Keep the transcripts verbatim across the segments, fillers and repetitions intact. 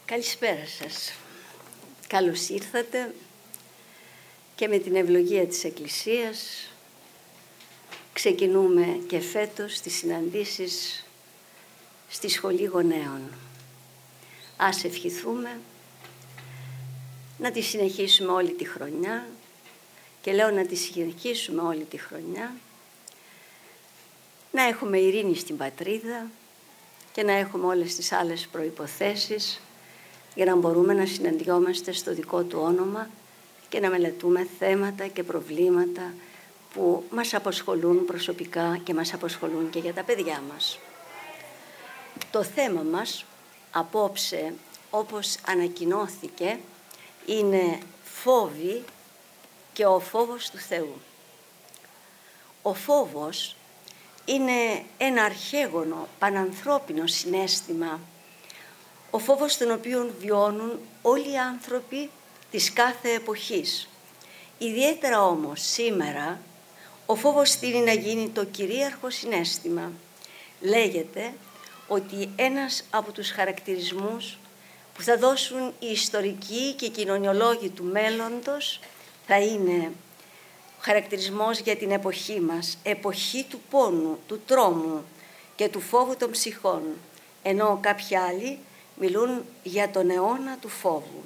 Καλησπέρα σας. Καλώς ήρθατε και με την ευλογία της Εκκλησίας ξεκινούμε και φέτος τις συναντήσεις στη Σχολή Γονέων. Ας ευχηθούμε να τη συνεχίσουμε όλη τη χρονιά και λέω να τη συνεχίσουμε όλη τη χρονιά, να έχουμε ειρήνη στην πατρίδα και να έχουμε όλες τις άλλες προϋποθέσεις για να μπορούμε να συναντιόμαστε στο δικό του όνομα και να μελετούμε θέματα και προβλήματα που μας απασχολούν προσωπικά και μας απασχολούν και για τα παιδιά μας. Το θέμα μας απόψε, όπως ανακοινώθηκε, είναι φόβοι και ο φόβος του Θεού. Ο φόβος είναι ένα αρχαίγωνο πανανθρώπινο συναίσθημα, ο φόβος τον οποίο βιώνουν όλοι οι άνθρωποι της κάθε εποχής. Ιδιαίτερα όμως σήμερα ο φόβος στείνει να γίνει το κυρίαρχο συναίσθημα. Λέγεται ότι ένας από τους χαρακτηρισμούς που θα δώσουν οι ιστορικοί και οι κοινωνιολόγοι του μέλλοντος θα είναι ο χαρακτηρισμός για την εποχή μας, εποχή του πόνου, του τρόμου και του φόβου των ψυχών, ενώ κάποιοι άλλοι μιλούν για τον αιώνα του φόβου.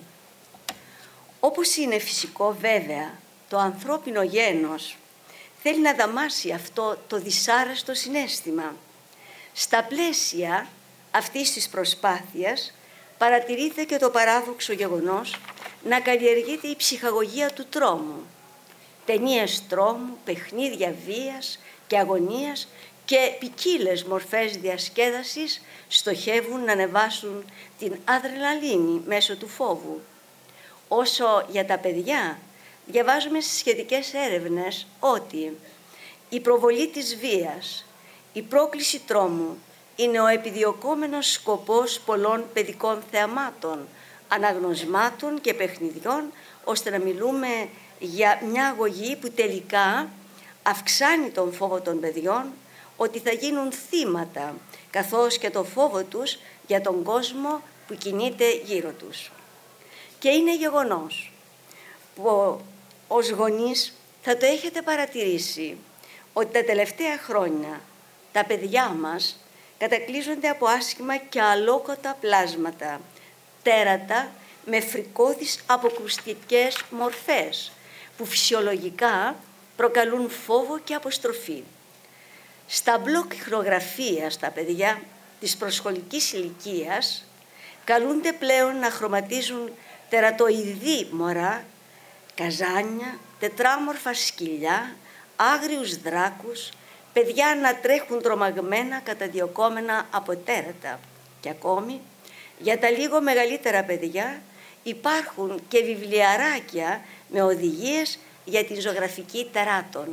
Όπως είναι φυσικό βέβαια, το ανθρώπινο γένος θέλει να δαμάσει αυτό το δυσάρεστο συναίσθημα. Στα πλαίσια αυτής της προσπάθειας παρατηρείται και το παράδοξο γεγονός να καλλιεργείται η ψυχαγωγία του τρόμου. Ταινίες τρόμου, παιχνίδια βίας και αγωνίας και ποικίλες μορφές διασκέδασης στοχεύουν να ανεβάσουν την αδρεναλίνη μέσω του φόβου. Όσο για τα παιδιά, διαβάζουμε στις σχετικές έρευνες ότι η προβολή της βίας, η πρόκληση τρόμου είναι ο επιδιωκόμενος σκοπός πολλών παιδικών θεαμάτων, αναγνωσμάτων και παιχνιδιών, ώστε να μιλούμε για μια αγωγή που τελικά αυξάνει τον φόβο των παιδιών ότι θα γίνουν θύματα, καθώς και το φόβο τους για τον κόσμο που κινείται γύρω τους. Και είναι γεγονός που ως γονείς θα το έχετε παρατηρήσει ότι τα τελευταία χρόνια τα παιδιά μας κατακλείζονται από άσχημα και αλόκοτα πλάσματα, τέρατα με φρικώδεις αποκρουστικές μορφές που φυσιολογικά προκαλούν φόβο και αποστροφή. Στα μπλοκ ιχνογραφίας τα παιδιά της προσχολικής ηλικίας καλούνται πλέον να χρωματίζουν τερατοειδή μωρά, καζάνια, τετράμορφα σκυλιά, άγριους δράκους, παιδιά να τρέχουν τρομαγμένα καταδιωκόμενα από τέρατα. Και ακόμη, για τα λίγο μεγαλύτερα παιδιά υπάρχουν και βιβλιαράκια με οδηγίες για την ζωγραφική τεράτων.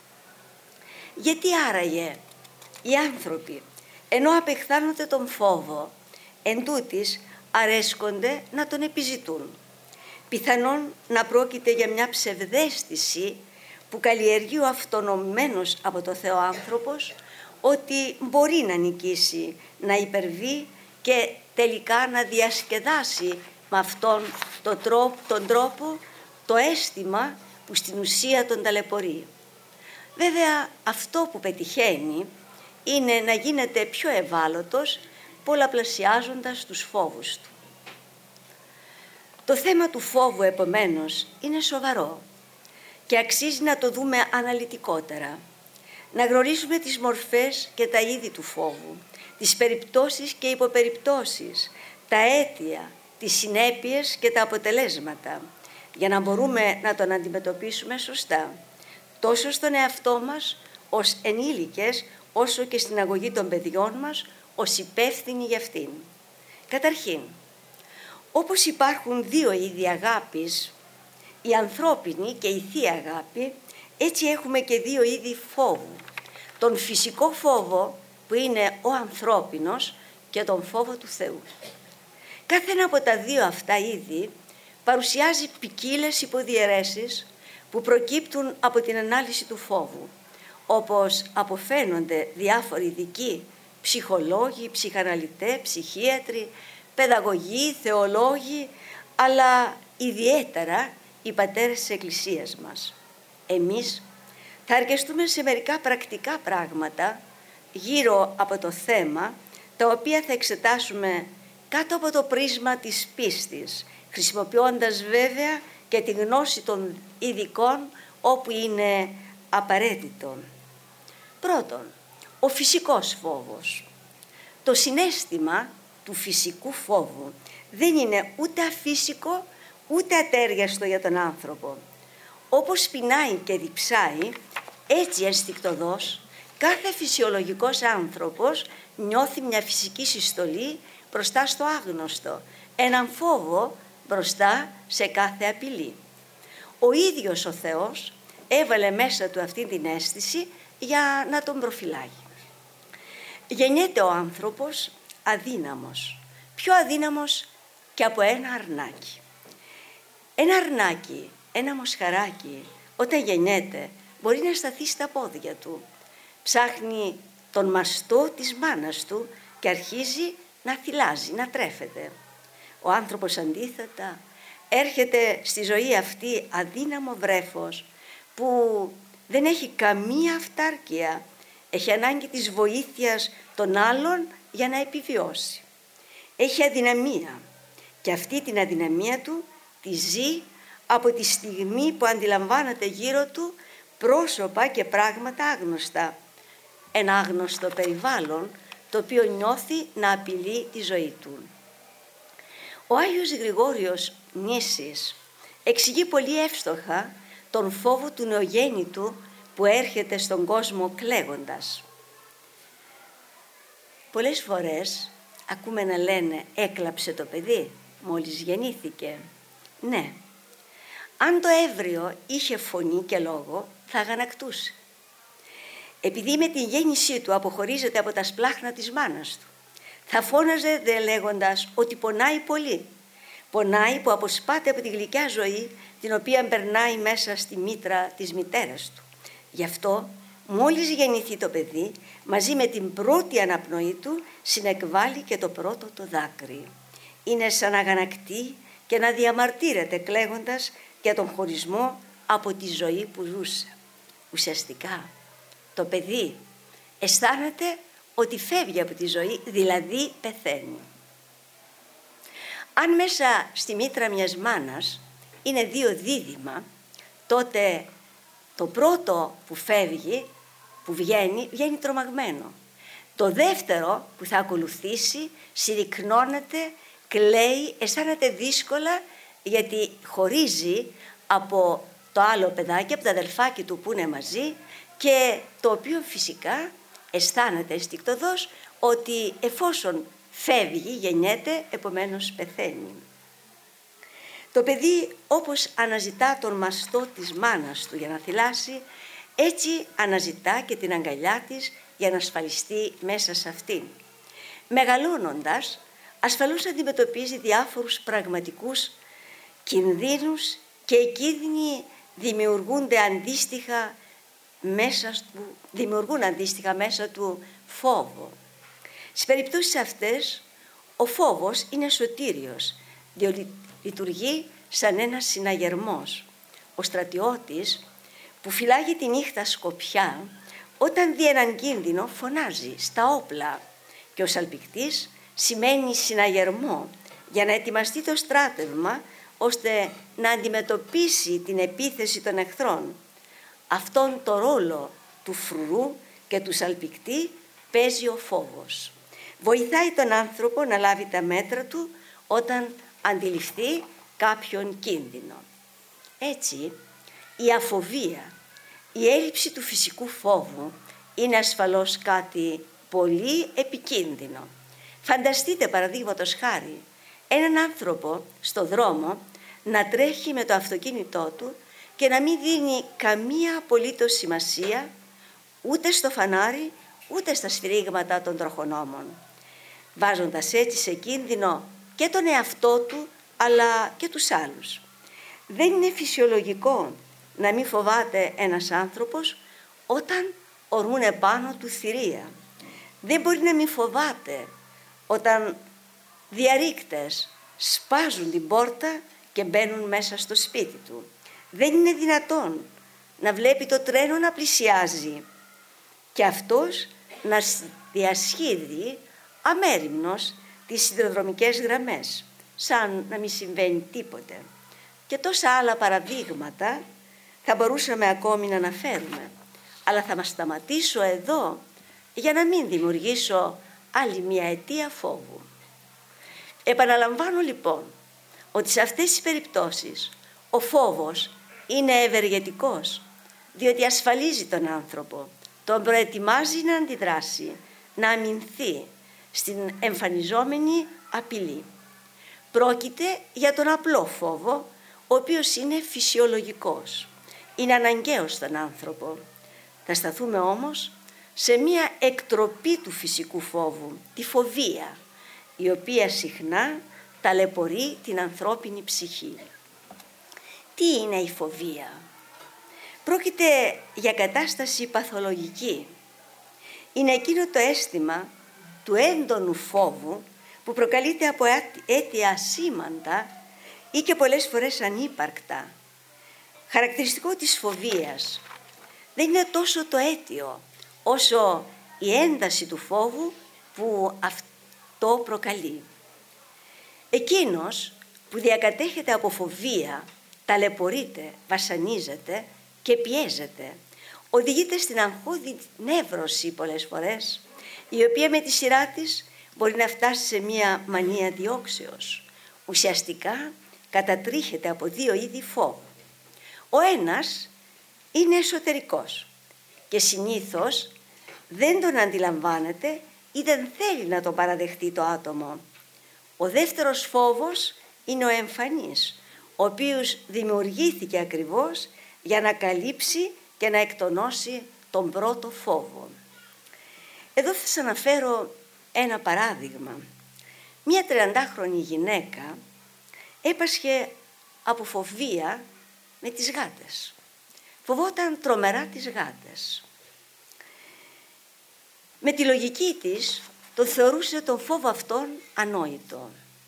Γιατί άραγε οι άνθρωποι, ενώ απεχθάνονται τον φόβο, εντούτοις αρέσκονται να τον επιζητούν? Πιθανόν να πρόκειται για μια ψευδαίσθηση που καλλιεργεί ο αυτονομημένος από το Θεό άνθρωπος, ότι μπορεί να νικήσει, να υπερβεί και τελικά να διασκεδάσει με αυτόν τον τρόπο, τον τρόπο το αίσθημα που στην ουσία τον ταλαιπωρεί. Βέβαια αυτό που πετυχαίνει είναι να γίνεται πιο ευάλωτος, πολλαπλασιάζοντας τους φόβους του. Το θέμα του φόβου επομένως είναι σοβαρό και αξίζει να το δούμε αναλυτικότερα. Να γνωρίζουμε τις μορφές και τα είδη του φόβου, τις περιπτώσεις και υποπεριπτώσεις, τα αίτια, τις συνέπειες και τα αποτελέσματα, για να μπορούμε να τον αντιμετωπίσουμε σωστά, τόσο στον εαυτό μας ως ενήλικες, όσο και στην αγωγή των παιδιών μας ως υπεύθυνοι για αυτήν. Καταρχήν, όπως υπάρχουν δύο είδη αγάπης, η ανθρώπινη και η θεία αγάπη, έτσι έχουμε και δύο είδη φόβου. Τον φυσικό φόβο που είναι ο ανθρώπινος και τον φόβο του Θεού. Κάθε ένα από τα δύο αυτά είδη παρουσιάζει ποικίλες υποδιαιρέσεις που προκύπτουν από την ανάλυση του φόβου, όπως αποφαίνονται διάφοροι ειδικοί, ψυχολόγοι, ψυχαναλυτές, ψυχίατροι, παιδαγωγοί, θεολόγοι, αλλά ιδιαίτερα οι πατέρες της Εκκλησίας μας. Εμείς θα αρκεστούμε σε μερικά πρακτικά πράγματα γύρω από το θέμα, τα οποία θα εξετάσουμε κάτω από το πρίσμα της πίστης, χρησιμοποιώντας βέβαια και τη γνώση των ειδικών όπου είναι απαραίτητο. Πρώτον, ο φυσικός φόβος. Το συναίσθημα του φυσικού φόβου δεν είναι ούτε αφύσικο ούτε ατέριαστο για τον άνθρωπο. Όπως πεινάει και διψάει, έτσι ενστικτωδώς κάθε φυσιολογικός άνθρωπος νιώθει μια φυσική συστολή μπροστά στο άγνωστο, έναν φόβο μπροστά σε κάθε απειλή. Ο ίδιος ο Θεός έβαλε μέσα του αυτή την αίσθηση για να τον προφυλάγει. Γεννιέται ο άνθρωπος αδύναμος, πιο αδύναμος και από ένα αρνάκι. Ένα αρνάκι, ένα μοσχαράκι, όταν γεννιέται μπορεί να σταθεί στα πόδια του. Ψάχνει τον μαστό της μάνας του και αρχίζει να θυλάζει, να τρέφεται. Ο άνθρωπος αντίθετα έρχεται στη ζωή αυτή αδύναμο βρέφος που δεν έχει καμία αυτάρκεια, έχει ανάγκη της βοήθειας των άλλων για να επιβιώσει. Έχει αδυναμία και αυτή την αδυναμία του τη ζει από τη στιγμή που αντιλαμβάνεται γύρω του πρόσωπα και πράγματα άγνωστα. Ένα άγνωστο περιβάλλον το οποίο νιώθει να απειλεί τη ζωή του. Ο Άγιος Γρηγόριος Νήσης εξηγεί πολύ εύστοχα τον φόβο του νεογέννητου που έρχεται στον κόσμο κλαίγοντας. Πολλές φορές ακούμε να λένε «έκλαψε το παιδί, μόλις γεννήθηκε». Ναι, αν το έμβριο είχε φωνή και λόγο θα αγανακτούσε. Επειδή με την γέννησή του αποχωρίζεται από τα σπλάχνα της μάνας του, θα φώναζε δε λέγοντας ότι πονάει πολύ. Πονάει που αποσπάται από τη γλυκιά ζωή την οποία περνάει μέσα στη μήτρα της μητέρας του. Γι' αυτό μόλις γεννηθεί το παιδί, μαζί με την πρώτη αναπνοή του συνεκβάλλει και το πρώτο το δάκρυ. Είναι σαν να αγανακτεί και να διαμαρτύρεται κλαίγοντας για τον χωρισμό από τη ζωή που ζούσε. Ουσιαστικά το παιδί αισθάνεται ότι φεύγει από τη ζωή, δηλαδή πεθαίνει. Αν μέσα στη μήτρα μιας μάνας είναι δύο δίδυμα, τότε το πρώτο που φεύγει, που βγαίνει, βγαίνει τρομαγμένο. Το δεύτερο που θα ακολουθήσει συρρυκνώνεται, κλαίει, αισθάνεται δύσκολα γιατί χωρίζει από το άλλο παιδάκι, από τα αδελφάκι του που είναι μαζί και το οποίο φυσικά αισθάνεται αισθηκτωδώς ότι εφόσον φεύγει, γεννιέται, επομένως πεθαίνει. Το παιδί όπως αναζητά τον μαστό της μάνας του για να θυλάσει, έτσι αναζητά και την αγκαλιά της για να ασφαλιστεί μέσα σε αυτήν. Μεγαλώνοντας, ασφαλώς αντιμετωπίζει διάφορους πραγματικούς κινδύνους και οι κίνδυνοι δημιουργούνται αντίστοιχα μέσα του, δημιουργούν αντίστοιχα μέσα του φόβο. Στις περιπτώσεις αυτές, ο φόβος είναι σωτήριος, διότι λειτουργεί σαν ένας συναγερμός. Ο στρατιώτης που φυλάγει τη νύχτα σκοπιά, όταν δει έναν κίνδυνο φωνάζει στα όπλα και ο σαλπικτής σημαίνει συναγερμό για να ετοιμαστεί το στράτευμα ώστε να αντιμετωπίσει την επίθεση των εχθρών. Αυτόν το ρόλο του φρουρού και του σαλπικτή παίζει ο φόβος. Βοηθάει τον άνθρωπο να λάβει τα μέτρα του όταν αντιληφθεί κάποιον κίνδυνο. Έτσι, η αφοβία, η έλλειψη του φυσικού φόβου είναι ασφαλώς κάτι πολύ επικίνδυνο. Φανταστείτε παραδείγματος χάρη έναν άνθρωπο στο δρόμο να τρέχει με το αυτοκίνητό του και να μην δίνει καμία απολύτως σημασία ούτε στο φανάρι ούτε στα σφυρίγματα των τροχονόμων, βάζοντας έτσι σε κίνδυνο και τον εαυτό του αλλά και τους άλλους. Δεν είναι φυσιολογικό να μην φοβάται ένας άνθρωπος όταν ορμούν επάνω του θηρία. Δεν μπορεί να μην φοβάται όταν διαρρήκτες σπάζουν την πόρτα και μπαίνουν μέσα στο σπίτι του. Δεν είναι δυνατόν να βλέπει το τρένο να πλησιάζει και αυτός να διασχίδει αμέριμνος τις σιδηροδρομικές γραμμές, σαν να μην συμβαίνει τίποτε. Και τόσα άλλα παραδείγματα θα μπορούσαμε ακόμη να αναφέρουμε, αλλά θα μας σταματήσω εδώ για να μην δημιουργήσω άλλη μια αιτία φόβου. Επαναλαμβάνω λοιπόν ότι σε αυτές τις περιπτώσεις ο φόβος είναι ευεργετικός, διότι ασφαλίζει τον άνθρωπο, τον προετοιμάζει να αντιδράσει, να αμυνθεί στην εμφανιζόμενη απειλή. Πρόκειται για τον απλό φόβο, ο οποίος είναι φυσιολογικός, είναι αναγκαίος στον άνθρωπο. Θα σταθούμε όμως σε μία εκτροπή του φυσικού φόβου, τη φοβία, η οποία συχνά ταλαιπωρεί την ανθρώπινη ψυχή. Τι είναι η φοβία? Πρόκειται για κατάσταση παθολογική. Είναι εκείνο το αίσθημα του έντονου φόβου που προκαλείται από αίτια ασήμαντα ή και πολλές φορές ανύπαρκτα. Χαρακτηριστικό της φοβίας δεν είναι τόσο το αίτιο όσο η ένταση του φόβου που αυτό προκαλεί. Εκείνος που διακατέχεται από φοβία ταλαιπωρείται, βασανίζεται και πιέζεται. Οδηγείται στην αγχώδη νεύρωση πολλές φορές, η οποία με τη σειρά της μπορεί να φτάσει σε μία μανία διώξεως. Ουσιαστικά κατατρίχεται από δύο είδη φόβου. Ο ένας είναι εσωτερικός και συνήθως δεν τον αντιλαμβάνεται ή δεν θέλει να τον παραδεχτεί το άτομο. Ο δεύτερος φόβος είναι ο εμφανής, ο οποίος δημιουργήθηκε ακριβώς για να καλύψει και να εκτονώσει τον πρώτο φόβο. Εδώ θα σας αναφέρω ένα παράδειγμα. Μία τριαντάχρονη γυναίκα έπασχε από φοβία με τις γάτες. Φοβόταν τρομερά τις γάτες. Με τη λογική της τον θεωρούσε τον φόβο αυτόν ανόητο.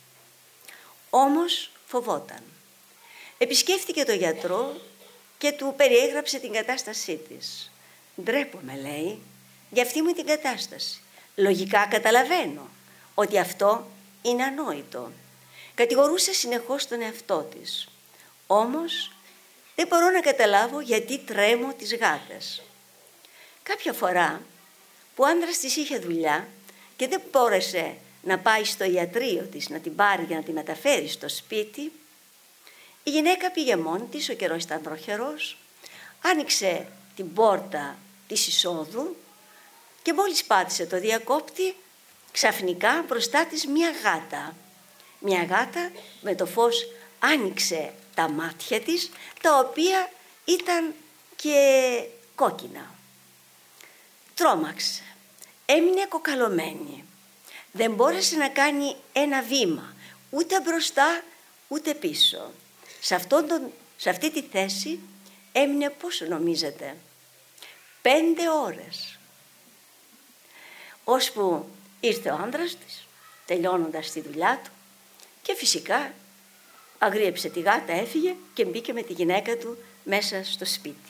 Όμως φοβόταν. Επισκέφθηκε τον γιατρό και του περιέγραψε την κατάστασή της. «Ντρέπομαι», λέει, «για αυτή μου την κατάσταση. Λογικά καταλαβαίνω ότι αυτό είναι ανόητο». Κατηγορούσε συνεχώς τον εαυτό της. «Όμως δεν μπορώ να καταλάβω γιατί τρέμω τις γάτες». Κάποια φορά που ο άντρας της είχε δουλειά και δεν μπόρεσε να πάει στο ιατρείο της να την πάρει για να τη μεταφέρει στο σπίτι, η γυναίκα πήγε μόνη της, ο καιρός ήταν βροχερός, άνοιξε την πόρτα της εισόδου και μόλις πάτησε το διακόπτη, ξαφνικά μπροστά της μια γάτα. Μια γάτα με το φως άνοιξε τα μάτια της, τα οποία ήταν και κόκκινα. Τρόμαξε, έμεινε κοκαλωμένη. Δεν μπόρεσε να κάνει ένα βήμα, ούτε μπροστά ούτε πίσω. Σε, αυτόν τον, σε αυτή τη θέση έμεινε, πόσο νομίζετε, πέντε ώρες. Ώσπου ήρθε ο άντρας της, τελειώνοντας τη δουλειά του, και φυσικά αγρίεψε τη γάτα, έφυγε και μπήκε με τη γυναίκα του μέσα στο σπίτι.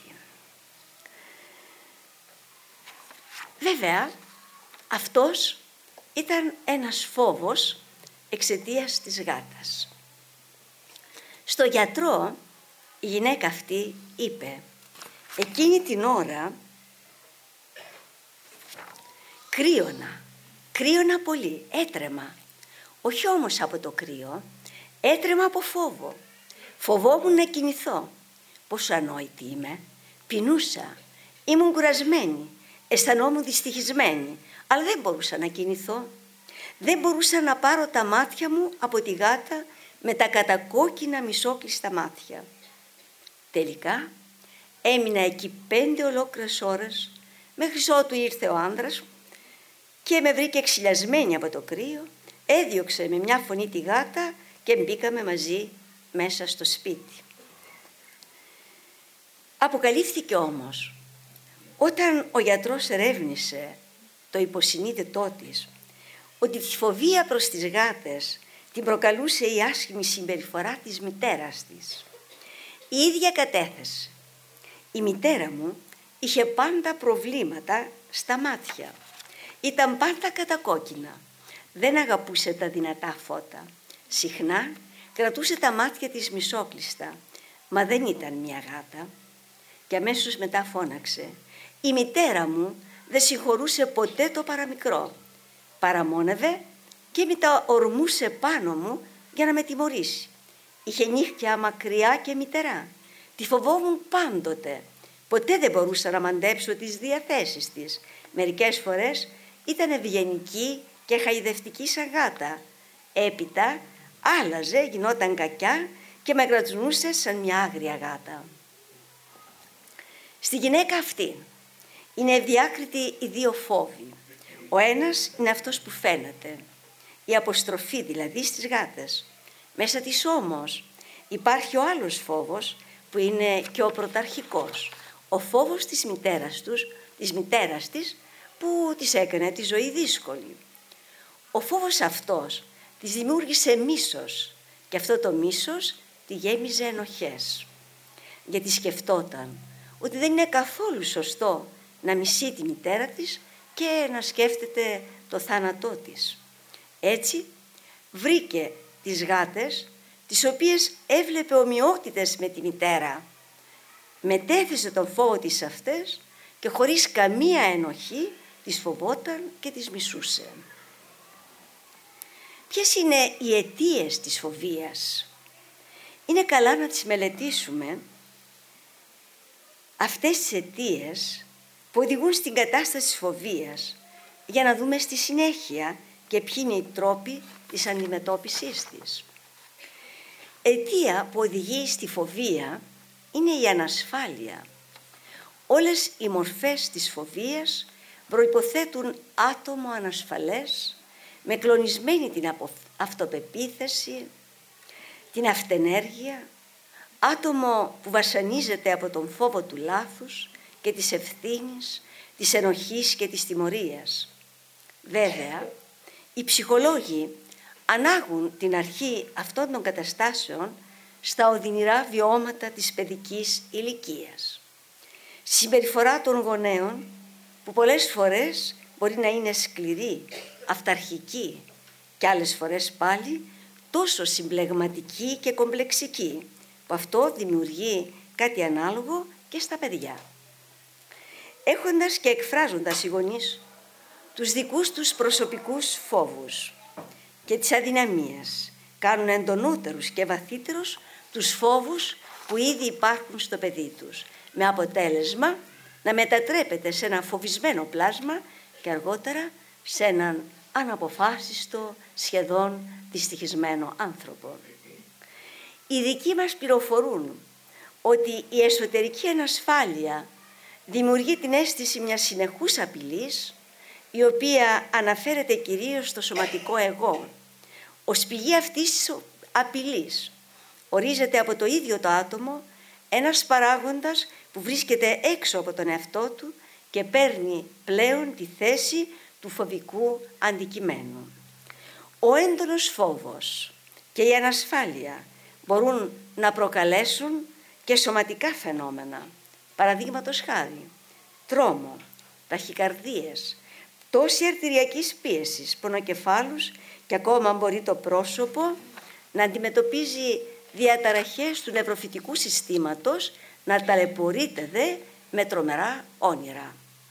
Βέβαια, αυτός ήταν ένας φόβος εξαιτίας της γάτας. Στο γιατρό η γυναίκα αυτή είπε, εκείνη την ώρα κρύωνα, κρύωνα πολύ, έτρεμα. Όχι όμως από το κρύο, έτρεμα από φόβο. Φοβόμουν να κινηθώ. Πόσο ανόητη είμαι. Πεινούσα, ήμουν κουρασμένη, αισθανόμουν δυστυχισμένη, αλλά δεν μπορούσα να κινηθώ. Δεν μπορούσα να πάρω τα μάτια μου από τη γάτα με τα κατακόκκινα μισόκλειστα μάτια. Τελικά έμεινα εκεί πέντε ολόκληρες ώρες, μέχρι ότου ήρθε ο άντρας και με βρήκε ξυλιασμένη από το κρύο, έδιωξε με μια φωνή τη γάτα και μπήκαμε μαζί μέσα στο σπίτι. Αποκαλύφθηκε όμως, όταν ο γιατρός ερεύνησε το υποσυνείδητό της, ότι τη φοβία προς τις γάτες την προκαλούσε η άσχημη συμπεριφορά της μητέρας της. Η ίδια κατέθεσε. Η μητέρα μου είχε πάντα προβλήματα στα μάτια. Ήταν πάντα κατακόκκινα. Δεν αγαπούσε τα δυνατά φώτα. Συχνά κρατούσε τα μάτια της μισόκλειστα, μα δεν ήταν μια γάτα. Και αμέσως μετά φώναξε. Η μητέρα μου δεν συγχωρούσε ποτέ το παραμικρό. Παραμόνευε και μετά ορμούσε πάνω μου για να με τιμωρήσει. Είχε νύχια μακριά και μητερά. Τη φοβόμουν πάντοτε. Ποτέ δεν μπορούσα να μαντέψω τις διαθέσεις της. Μερικές φορές ήταν ευγενική και χαϊδευτική σαν γάτα. Έπειτα άλλαζε, γινόταν κακιά και με κρατζουνούσε σαν μια άγρια γάτα. Στη γυναίκα αυτή είναι ευδιάκριτοι οι δύο φόβοι. Ο ένας είναι αυτός που φαίνεται, η αποστροφή δηλαδή στις γάτες. Μέσα της όμως υπάρχει ο άλλος φόβος που είναι και ο πρωταρχικός. Ο φόβος της μητέρας, τους, της μητέρας της που της έκανε τη ζωή δύσκολη. Ο φόβος αυτός της δημιούργησε μίσος και αυτό το μίσος τη γέμιζε ενοχές. Γιατί σκεφτόταν ότι δεν είναι καθόλου σωστό να μισεί τη μητέρα της και να σκέφτεται το θάνατό της. Έτσι βρήκε τις γάτες, τις οποίες έβλεπε ομοιότητες με τη μητέρα. Μετέθεσε τον φόβο της σε αυτές και χωρίς καμία ενοχή τις φοβόταν και τις μισούσε. Ποιες είναι οι αιτίες της φοβίας? Είναι καλά να τις μελετήσουμε αυτές τις αιτίες που οδηγούν στην κατάσταση της φοβίας για να δούμε στη συνέχεια και ποιοι είναι οι τρόποι της αντιμετώπισης της. Αιτία που οδηγεί στη φοβία είναι η ανασφάλεια. Όλες οι μορφές της φοβίας προϋποθέτουν άτομο ανασφαλές με κλονισμένη την αυτοπεποίθηση, την αυτενέργεια, άτομο που βασανίζεται από τον φόβο του λάθους και της ευθύνης, της ενοχής και της τιμωρίας. Βέβαια, οι ψυχολόγοι ανάγουν την αρχή αυτών των καταστάσεων στα οδυνηρά βιώματα της παιδικής ηλικίας. Συμπεριφορά των γονέων που πολλές φορές μπορεί να είναι σκληρή, αυταρχική και άλλες φορές πάλι τόσο συμπλεγματική και κομπλεξική, που αυτό δημιουργεί κάτι ανάλογο και στα παιδιά. Έχοντας και εκφράζοντας οι γονείς τους δικούς τους προσωπικούς φόβους και τις αδυναμίες, κάνουν εντονότερους και βαθύτερους τους φόβους που ήδη υπάρχουν στο παιδί τους, με αποτέλεσμα να μετατρέπεται σε ένα φοβισμένο πλάσμα και αργότερα σε έναν αναποφάσιστο, σχεδόν δυστυχισμένο άνθρωπο. Οι ειδικοί μας πληροφορούν ότι η εσωτερική ανασφάλεια δημιουργεί την αίσθηση μιας συνεχούς απειλής, η οποία αναφέρεται κυρίως στο σωματικό εγώ. Ως πηγή αυτής της απειλής ορίζεται από το ίδιο το άτομο ένας παράγοντας που βρίσκεται έξω από τον εαυτό του και παίρνει πλέον τη θέση του φοβικού αντικειμένου. Ο έντονος φόβος και η ανασφάλεια μπορούν να προκαλέσουν και σωματικά φαινόμενα. Παραδείγματος χάρη, τρόμο, ταχυκαρδίες, πτώση αρτηριακής πίεσης, πονοκεφάλους και ακόμα μπορεί το πρόσωπο να αντιμετωπίζει διαταραχές του νευροφυτικού συστήματος, να ταλαιπωρείται δε με τρομερά όνειρα.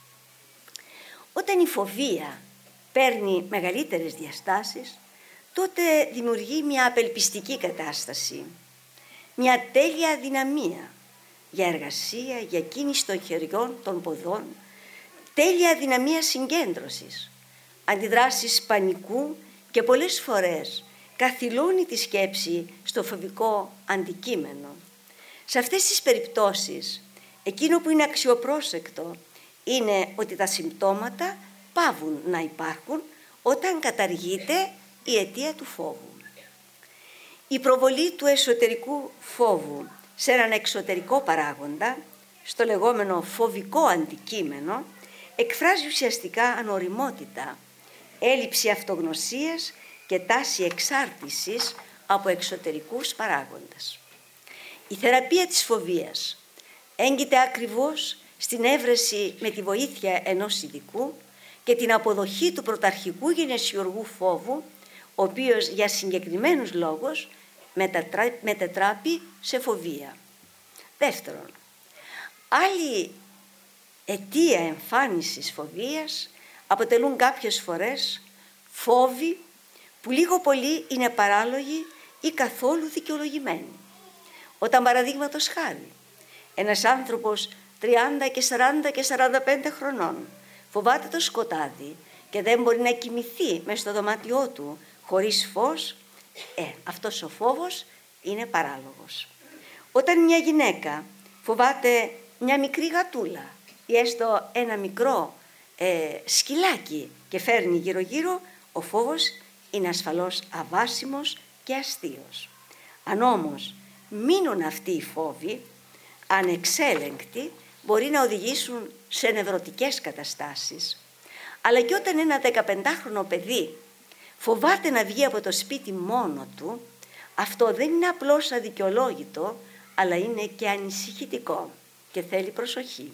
Όταν η φοβία παίρνει μεγαλύτερες διαστάσεις, τότε δημιουργεί μια απελπιστική κατάσταση, μια τέλεια αδυναμία για εργασία, για κίνηση των χεριών, των ποδών, τέλεια αδυναμία συγκέντρωσης, αντιδράσεις πανικού και πολλές φορές καθυλώνει τη σκέψη στο φοβικό αντικείμενο. Σε αυτές τις περιπτώσεις, εκείνο που είναι αξιοπρόσεκτο είναι ότι τα συμπτώματα πάβουν να υπάρχουν όταν καταργείται η αιτία του φόβου. Η προβολή του εσωτερικού φόβου σε έναν εξωτερικό παράγοντα, στο λεγόμενο φοβικό αντικείμενο, εκφράζει ουσιαστικά ανοριμότητα, έλλειψη αυτογνωσίας και τάση εξάρτησης από εξωτερικούς παράγοντες. Η θεραπεία της φοβίας έγκυται ακριβώς στην έβρεση με τη βοήθεια ενός ειδικού και την αποδοχή του πρωταρχικού γενεσιουργού φόβου, ο οποίος για συγκεκριμένους λόγους μετατράπει σε φοβία. Δεύτερον, άλλη αιτία εμφάνισης φοβίας αποτελούν κάποιες φορές φόβοι που λίγο πολύ είναι παράλογοι ή καθόλου δικαιολογημένοι. Όταν παραδείγματος χάρη ένας άνθρωπος τριάντα και σαράντα και σαράντα πέντε χρονών φοβάται το σκοτάδι και δεν μπορεί να κοιμηθεί μες στο δωμάτιό του χωρίς φως, ε, αυτός ο φόβος είναι παράλογος. Όταν μια γυναίκα φοβάται μια μικρή γατούλα ή έστω ένα μικρό ε, σκυλάκι και φέρνει γύρω-γύρω, ο φόβος είναι ασφαλώς αβάσιμος και αστείος. Αν όμως μείνουν αυτοί οι φόβοι, ανεξέλεγκτοι, μπορεί να οδηγήσουν σε νευρωτικές καταστάσεις. Αλλά και όταν ένα δεκαπεντάχρονο παιδί φοβάται να βγει από το σπίτι μόνο του, αυτό δεν είναι απλώς αδικαιολόγητο, αλλά είναι και ανησυχητικό και θέλει προσοχή.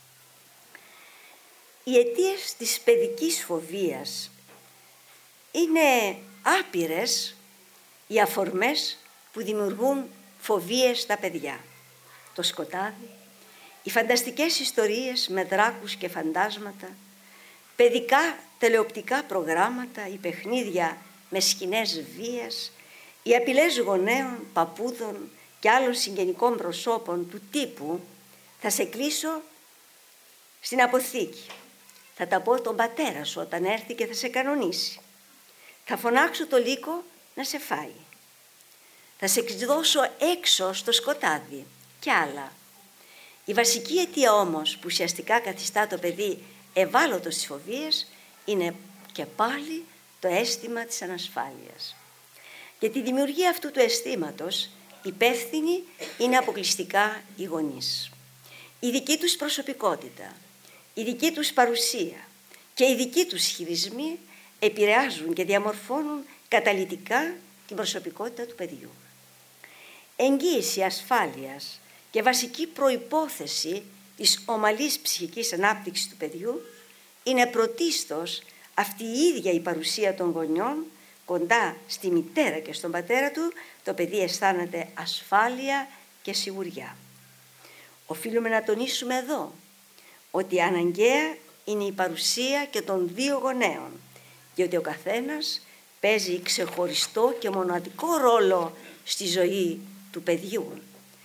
Οι αιτίες της παιδικής φοβίας είναι άπειρες, οι αφορμές που δημιουργούν φοβίες στα παιδιά. Το σκοτάδι, οι φανταστικές ιστορίες με δράκους και φαντάσματα, παιδικά τηλεοπτικά προγράμματα, οι παιχνίδια με σκηνές βίας, οι απειλές γονέων, παππούδων και άλλων συγγενικών προσώπων του τύπου «Θα σε κλείσω στην αποθήκη, θα τα πω τον πατέρα σου όταν έρθει και θα σε κανονίσει, θα φωνάξω το λύκο να σε φάει, θα σε εκδώσω έξω στο σκοτάδι» και άλλα. Η βασική αιτία όμως που ουσιαστικά καθιστά το παιδί ευάλωτο στις φοβίες είναι και πάλι το αίσθημα της ανασφάλειας. Για τη δημιουργία αυτού του αισθήματος υπεύθυνοι είναι αποκλειστικά οι γονείς. Η δική τους προσωπικότητα, η δική τους παρουσία και οι δικοί τους χειρισμοί επηρεάζουν και διαμορφώνουν καταλυτικά την προσωπικότητα του παιδιού. Εγγύηση ασφάλειας και βασική προϋπόθεση της ομαλής ψυχικής ανάπτυξης του παιδιού είναι πρωτίστως αυτή η ίδια η παρουσία των γονιών κοντά στη μητέρα και στον πατέρα του. Το παιδί αισθάνεται ασφάλεια και σιγουριά. Οφείλουμε να τονίσουμε εδώ ότι αναγκαία είναι η παρουσία και των δύο γονέων, διότι ο καθένας παίζει ξεχωριστό και μοναδικό ρόλο στη ζωή του παιδιού.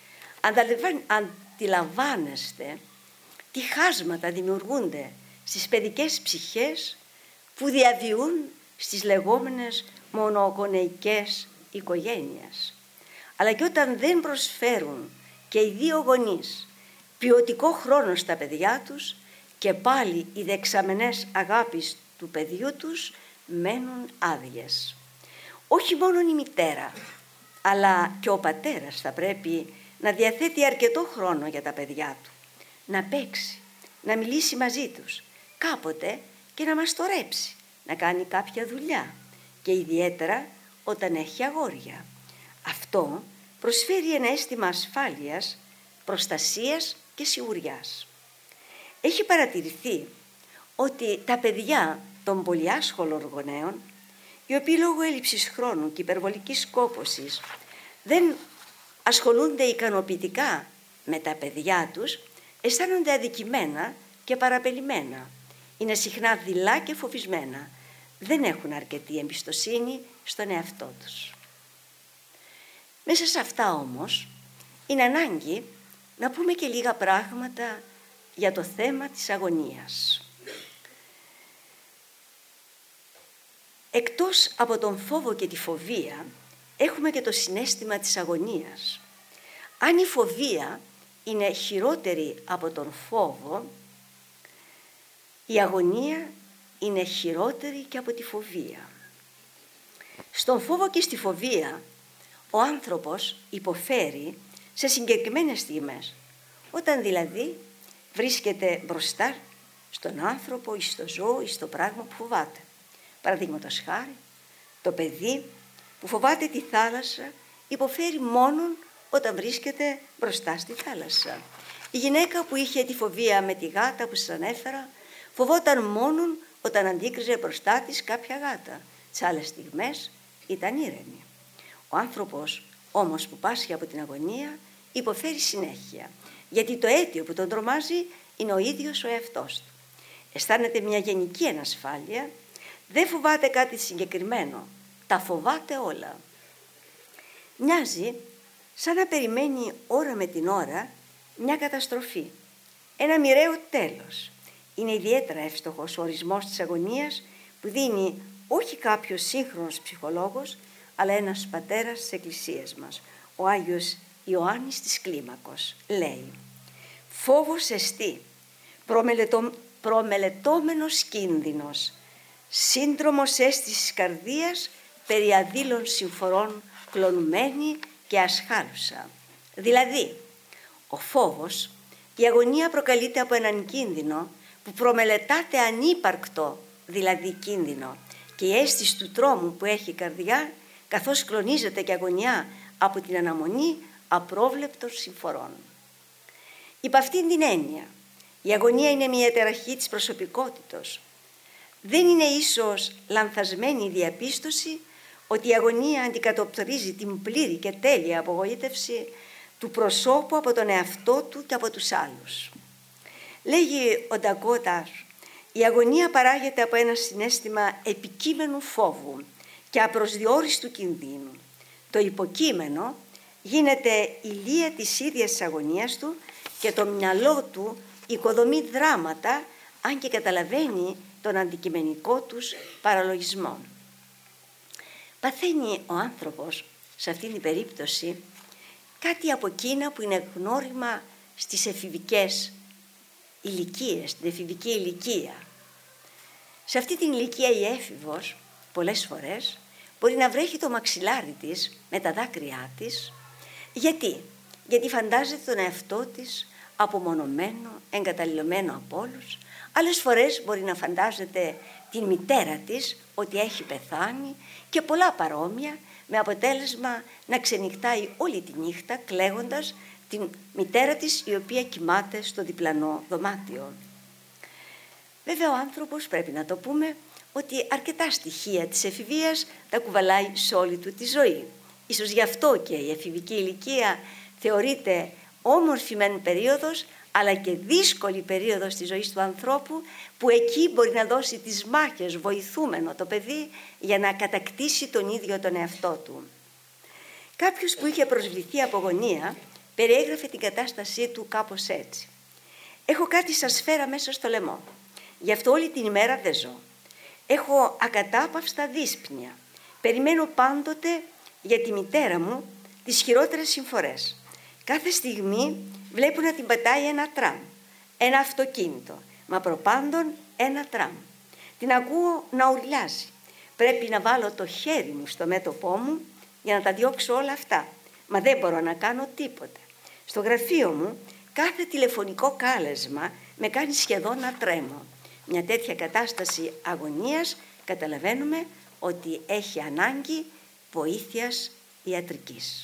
Αντιλαμβάνεστε τι χάσματα δημιουργούνται στις παιδικές ψυχές που διαβιούν στις λεγόμενες μονογονεϊκές οικογένειες. Αλλά και όταν δεν προσφέρουν και οι δύο γονείς ποιοτικό χρόνο στα παιδιά τους, και πάλι οι δεξαμενές αγάπης του παιδιού τους μένουν άδειες. Όχι μόνο η μητέρα, αλλά και ο πατέρας θα πρέπει να διαθέτει αρκετό χρόνο για τα παιδιά του, να παίξει, να μιλήσει μαζί τους, κάποτε και να μαστορέψει, να κάνει κάποια δουλειά και ιδιαίτερα όταν έχει αγόρια. Αυτό προσφέρει ένα αίσθημα ασφάλειας, προστασίας και σιγουριάς. Έχει παρατηρηθεί ότι τα παιδιά των πολυάσχολων γονέων, οι οποίοι λόγω έλλειψης χρόνου και υπερβολικής κόπωσης δεν ασχολούνται ικανοποιητικά με τα παιδιά τους, αισθάνονται αδικημένα και παραπελημένα. Είναι συχνά δειλά και φοβισμένα. Δεν έχουν αρκετή εμπιστοσύνη στον εαυτό τους. Μέσα σε αυτά όμως είναι ανάγκη να πούμε και λίγα πράγματα για το θέμα της αγωνίας. Εκτός από τον φόβο και τη φοβία, έχουμε και το συναίσθημα της αγωνίας. Αν η φοβία είναι χειρότερη από τον φόβο, η αγωνία είναι χειρότερη και από τη φοβία. Στον φόβο και στη φοβία, ο άνθρωπος υποφέρει σε συγκεκριμένες στιγμές, όταν δηλαδή βρίσκεται μπροστά στον άνθρωπο ή στο ζώο ή στο πράγμα που φοβάται. Παραδείγματος χάρη, Το παιδί που φοβάται τη θάλασσα υποφέρει μόνον όταν βρίσκεται μπροστά στη θάλασσα. Η γυναίκα που είχε τη φοβία με τη γάτα που σας ανέφερα φοβόταν μόνον όταν αντίκριζε μπροστά της κάποια γάτα. Σε άλλες στιγμές ήταν ήρεμη. Ο άνθρωπος όμως που πάσχει από την αγωνία υποφέρει συνέχεια, γιατί το αίτιο που τον τρομάζει είναι ο ίδιος ο εαυτός του. Αισθάνεται μια γενική ανασφάλεια, δεν φοβάται κάτι συγκεκριμένο, τα φοβάται όλα. Μοιάζει σαν να περιμένει ώρα με την ώρα μια καταστροφή, ένα μοιραίο τέλος. Είναι ιδιαίτερα εύστοχος ο ορισμός της αγωνίας που δίνει όχι κάποιος σύγχρονος ψυχολόγος, αλλά ένας πατέρας της Εκκλησίας μας, ο Άγιος Ιωάννης της Κλίμακος. Λέει: «Φόβος εστί, προμελετω, προμελετώμενος κίνδυνος, σύνδρομος αίσθησης καρδίας, περί αδήλων συμφορών κλονουμένη και ασχάλουσα». Δηλαδή, ο φόβος, η αγωνία προκαλείται από έναν κίνδυνο που προμελετάται ανύπαρκτο, δηλαδή κίνδυνο, και η αίσθηση του τρόμου που έχει η καρδιά, καθώς κλονίζεται και αγωνιά από την αναμονή απρόβλεπτων συμφορών. Υπ' αυτήν την έννοια, η αγωνία είναι μια τεραχή της προσωπικότητος. Δεν είναι ίσως λανθασμένη η διαπίστωση ότι η αγωνία αντικατοπτρίζει την πλήρη και τέλεια απογοήτευση του προσώπου από τον εαυτό του και από τους άλλους. Λέγει ο Ντακόταρ, η αγωνία παράγεται από ένα συναίσθημα επικείμενου φόβου και απροσδιόριστου κινδύνου. Το υποκείμενο γίνεται ηλία της ίδιας της αγωνίας του και το μυαλό του οικοδομεί δράματα, αν και καταλαβαίνει τον αντικειμενικό τους παραλογισμό. Παθαίνει ο άνθρωπος σε αυτήν την περίπτωση κάτι από εκείνα που είναι γνώριμα στις εφηβικές ηλικίες, στην εφηβική ηλικία. Σε αυτή την ηλικία η έφηβος πολλές φορές μπορεί να βρέχει το μαξιλάρι της με τα δάκρυά της. Γιατί? Γιατί φαντάζεται τον εαυτό της απομονωμένο, εγκαταλειμμένο από όλους. Άλλες φορές μπορεί να φαντάζεται την μητέρα της ότι έχει πεθάνει και πολλά παρόμοια, με αποτέλεσμα να ξενυχτάει όλη τη νύχτα κλαίγοντας την μητέρα της, η οποία κοιμάται στο διπλανό δωμάτιο. Βέβαια ο άνθρωπος, πρέπει να το πούμε, ότι αρκετά στοιχεία της εφηβείας τα κουβαλάει σε όλη του τη ζωή. Ίσως γι' αυτό και η εφηβική ηλικία θεωρείται όμορφη μεν περίοδος, αλλά και δύσκολη περίοδος της ζωής του ανθρώπου, που εκεί μπορεί να δώσει τις μάχες βοηθούμενο το παιδί για να κατακτήσει τον ίδιο τον εαυτό του. Κάποιος που είχε προσβληθεί από αγωνία περιέγραφε την κατάστασή του κάπως έτσι: «Έχω κάτι σαν σφαίρα μέσα στο λαιμό, γι' αυτό όλη την ημέρα δεν ζω. Έχω ακατάπαυστα δύσπνοια. Περιμένω πάντοτε για τη μητέρα μου τις χειρότερες συμφορές. Κάθε στιγμή βλέπω να την πατάει ένα τραμ, ένα αυτοκίνητο, μα προπάντων ένα τραμ. Την ακούω να ουρλιάζει. Πρέπει να βάλω το χέρι μου στο μέτωπό μου για να τα διώξω όλα αυτά, μα δεν μπορώ να κάνω τίποτα. Στο γραφείο μου κάθε τηλεφωνικό κάλεσμα με κάνει σχεδόν να τρέμω». Μια τέτοια κατάσταση αγωνίας καταλαβαίνουμε ότι έχει ανάγκη βοήθειας ιατρικής.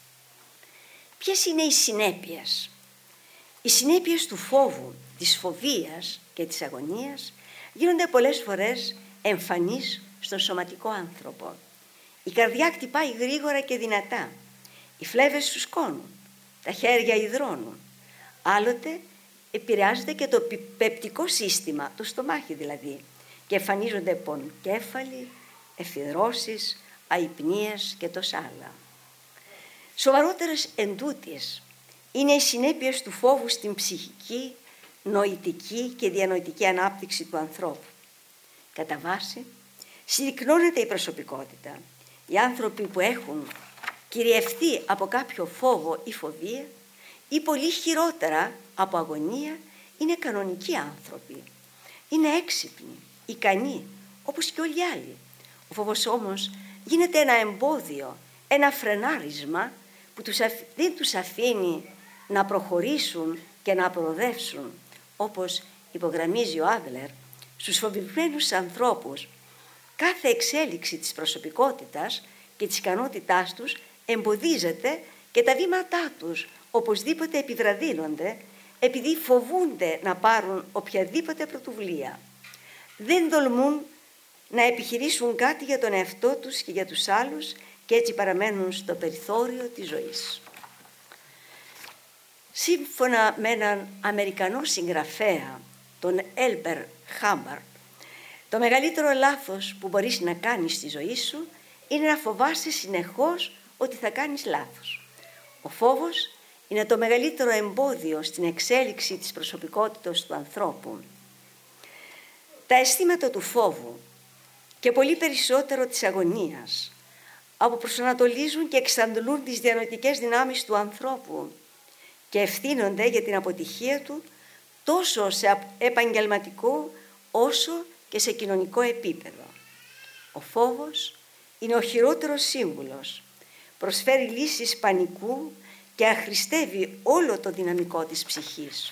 Ποιες είναι οι συνέπειες? Οι συνέπειες του φόβου, της φοβίας και της αγωνίας γίνονται πολλές φορές εμφανείς στον σωματικό άνθρωπο. Η καρδιά χτυπάει γρήγορα και δυνατά, οι φλέβες σου σκόνουν, τα χέρια υδρώνουν. Άλλοτε επηρεάζεται και το πεπτικό σύστημα, το στομάχι δηλαδή, και εμφανίζονται πονοκέφαλοι, εφιδρώσεις, αϊπνίες και τόσα άλλα. Σοβαρότερες εντούτοις είναι οι συνέπειες του φόβου στην ψυχική, νοητική και διανοητική ανάπτυξη του ανθρώπου. Κατά βάση, συρρυκνώνεται η προσωπικότητα. Οι άνθρωποι που έχουν κυριευθεί από κάποιο φόβο ή φοβία, ή πολύ χειρότερα από αγωνία, είναι κανονικοί άνθρωποι. Είναι έξυπνοι, ικανοί, όπως και όλοι οι άλλοι. Ο φόβος όμως γίνεται ένα εμπόδιο, ένα φρενάρισμα που τους αφ... δεν τους αφήνει να προχωρήσουν και να προοδεύσουν. Όπως υπογραμμίζει ο Άδλερ, στους φοβισμένους ανθρώπους κάθε εξέλιξη της προσωπικότητας και της ικανότητάς τους εμποδίζεται και τα βήματά τους οπωσδήποτε επιβραδύνονται επειδή φοβούνται να πάρουν οποιαδήποτε πρωτοβουλία. Δεν τολμούν να επιχειρήσουν κάτι για τον εαυτό τους και για τους άλλους και έτσι παραμένουν στο περιθώριο της ζωής. Σύμφωνα με έναν Αμερικανό συγγραφέα, τον Έλμπερ Χάμπαρ, το μεγαλύτερο λάθος που μπορείς να κάνεις στη ζωή σου είναι να φοβάσαι συνεχώς ότι θα κάνεις λάθος. Ο φόβος είναι το μεγαλύτερο εμπόδιο στην εξέλιξη της προσωπικότητας του ανθρώπου. Τα αισθήματα του φόβου και πολύ περισσότερο της αγωνίας αποπροσανατολίζουν και εξαντλούν τις διανοητικές δυνάμεις του ανθρώπου και ευθύνονται για την αποτυχία του τόσο σε επαγγελματικό όσο και σε κοινωνικό επίπεδο. Ο φόβος είναι ο χειρότερος σύμβουλος, προσφέρει λύσεις πανικού και αχρηστεύει όλο το δυναμικό της ψυχής.